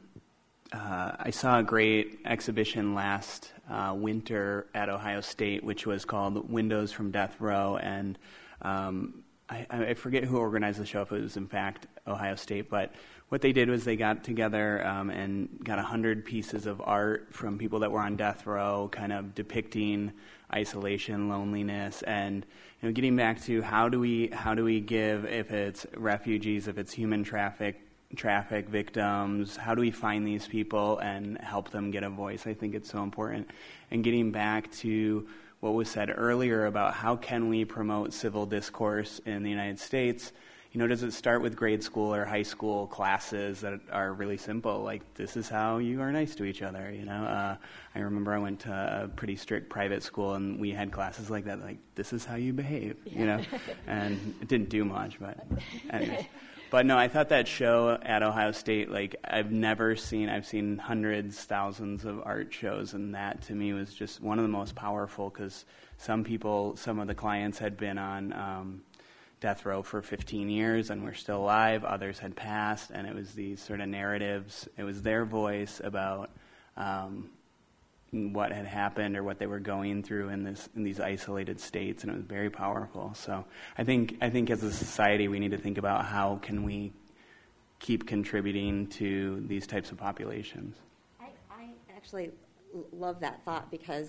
uh, I saw a great exhibition last uh, winter at Ohio State, which was called Windows from Death Row, and um, I, I forget who organized the show, if it was in fact Ohio State, but what they did was they got together um, and got one hundred pieces of art from people that were on death row, kind of depicting isolation, loneliness, and you know, getting back to how do we how do we give, if it's refugees, if it's human traffic traffic victims, how do we find these people and help them get a voice? I think it's so important. And getting back to what was said earlier about how can we promote civil discourse in the United States. you know, does it start with grade school or high school classes that are really simple, like this is how you are nice to each other, you know? Uh, I remember I went to a pretty strict private school, and we had classes like that, like this is how you behave, you know? And it didn't do much, but anyway. But no, I thought that show at Ohio State, like I've never seen, I've seen hundreds, thousands of art shows, and that to me was just one of the most powerful, because some people, some of the clients had been on um, death row for fifteen years and were still alive, others had passed, and it was these sort of narratives, it was their voice about um, what had happened or what they were going through in this in these isolated states, and it was very powerful. So I think I think as a society we need to think about how can we keep contributing to these types of populations. I, I actually love that thought, because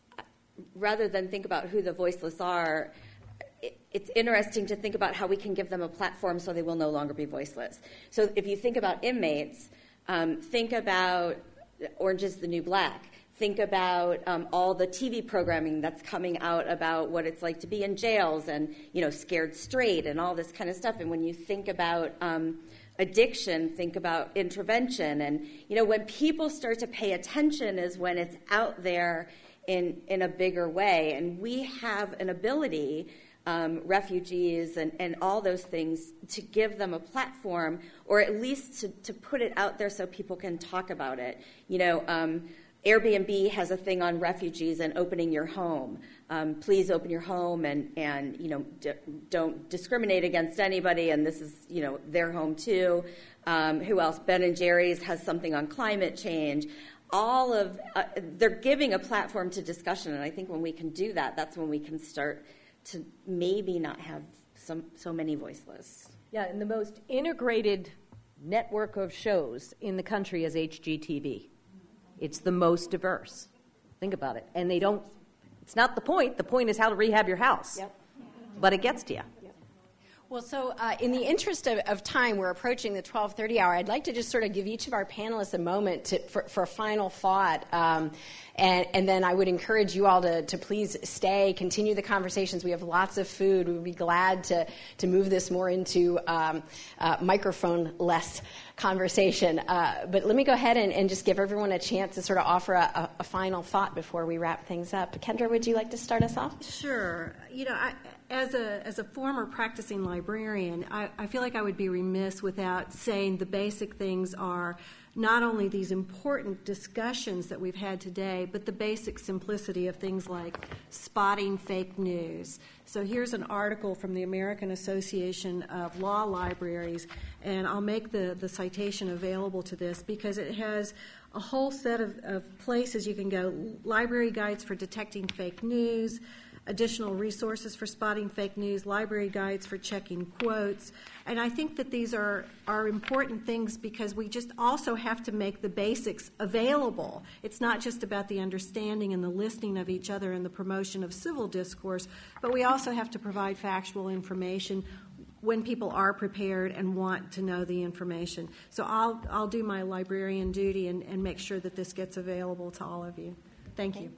rather than think about who the voiceless are, it, it's interesting to think about how we can give them a platform so they will no longer be voiceless. So if you think about inmates, um, think about Orange is the New Black. Think about um, all the T V programming that's coming out about what it's like to be in jails and, you know, Scared Straight and all this kind of stuff. And when you think about um, addiction, think about intervention. And, you know, when people start to pay attention is when it's out there in, in a bigger way. And we have an ability, um, refugees and, and all those things, to give them a platform, or at least to, to put it out there so people can talk about it. You know, um, Airbnb has a thing on refugees and opening your home. Um, please open your home and, and you know, d- don't discriminate against anybody, and this is, you know, their home too. Um, who else? Ben and Jerry's has something on climate change. All of, uh, they're giving a platform to discussion, and I think when we can do that, that's when we can start to maybe not have some, so many voiceless. Yeah, and the most integrated network of shows in the country is H G T V. It's the most diverse. Think about it. And they don't, it's not the point. The point is how to rehab your house. Yep. But it gets to you. Yep. Well, so uh, in the interest of, of time, we're approaching the twelve thirty hour. I'd like to just sort of give each of our panelists a moment to, for, for a final thought. Um, and, and then I would encourage you all to, to please stay, continue the conversations. We have lots of food. We would be glad to, to move this more into um, uh, microphone-less conversation. Uh, but let me go ahead and, and just give everyone a chance to sort of offer a, a, a final thought before we wrap things up. Kendra, would you like to start us off? Sure. You know, I, as a as a former practicing librarian, I, I feel like I would be remiss without saying the basic things are not only these important discussions that we've had today, but the basic simplicity of things like spotting fake news. So here's an article from the American Association of Law Libraries, and I'll make the, the citation available to this because it has a whole set of, of places you can go. Library guides for detecting fake news, additional resources for spotting fake news, library guides for checking quotes. And I think that these are, are important things because we just also have to make the basics available. It's not just about the understanding and the listening of each other and the promotion of civil discourse, but we also have to provide factual information when people are prepared and want to know the information. So I'll, I'll do my librarian duty and, and make sure that this gets available to all of you. Thank you.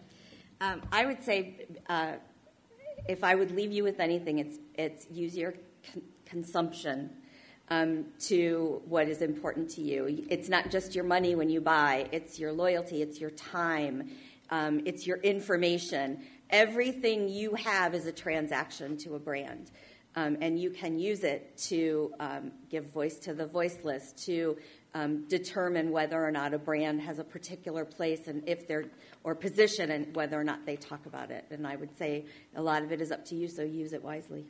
Um, I would say, uh, if I would leave you with anything, it's it's use your con- consumption um, to what is important to you. It's not just your money when you buy; it's your loyalty, it's your time, um, it's your information. Everything you have is a transaction to a brand, um, and you can use it to um, give voice to the voiceless, to Um, determine whether or not a brand has a particular place and if they're or position and whether or not they talk about it. And I would say a lot of it is up to you, so use it wisely.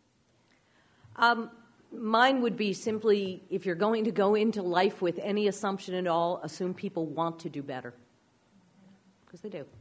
Um, mine would be simply, if you're going to go into life with any assumption at all, assume people want to do better. Because they do.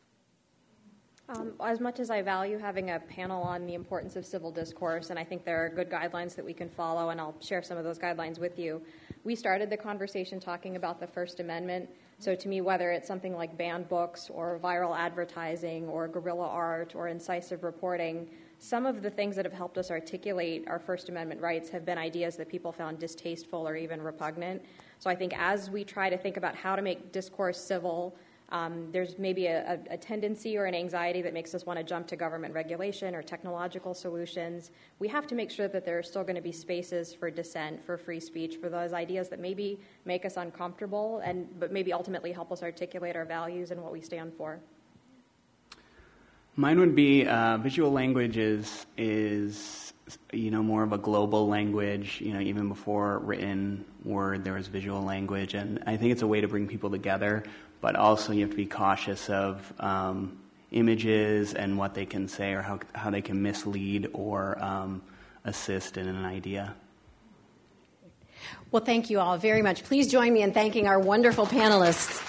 Um, as much as I value having a panel on the importance of civil discourse, and I think there are good guidelines that we can follow, and I'll share some of those guidelines with you, we started the conversation talking about the First Amendment. So to me, whether it's something like banned books or viral advertising or guerrilla art or incisive reporting, some of the things that have helped us articulate our First Amendment rights have been ideas that people found distasteful or even repugnant. So I think as we try to think about how to make discourse civil, Um, there's maybe a, a, a tendency or an anxiety that makes us want to jump to government regulation or technological solutions. We have to make sure that there are still going to be spaces for dissent, for free speech, for those ideas that maybe make us uncomfortable, and but maybe ultimately help us articulate our values and what we stand for. Mine would be uh, visual language is, is, you know, more of a global language. You know, even before written word, there was visual language, and I think it's a way to bring people together. But also, you have to be cautious of um, images and what they can say, or how how they can mislead or um, assist in an idea. Well, thank you all very much. Please join me in thanking our wonderful panelists.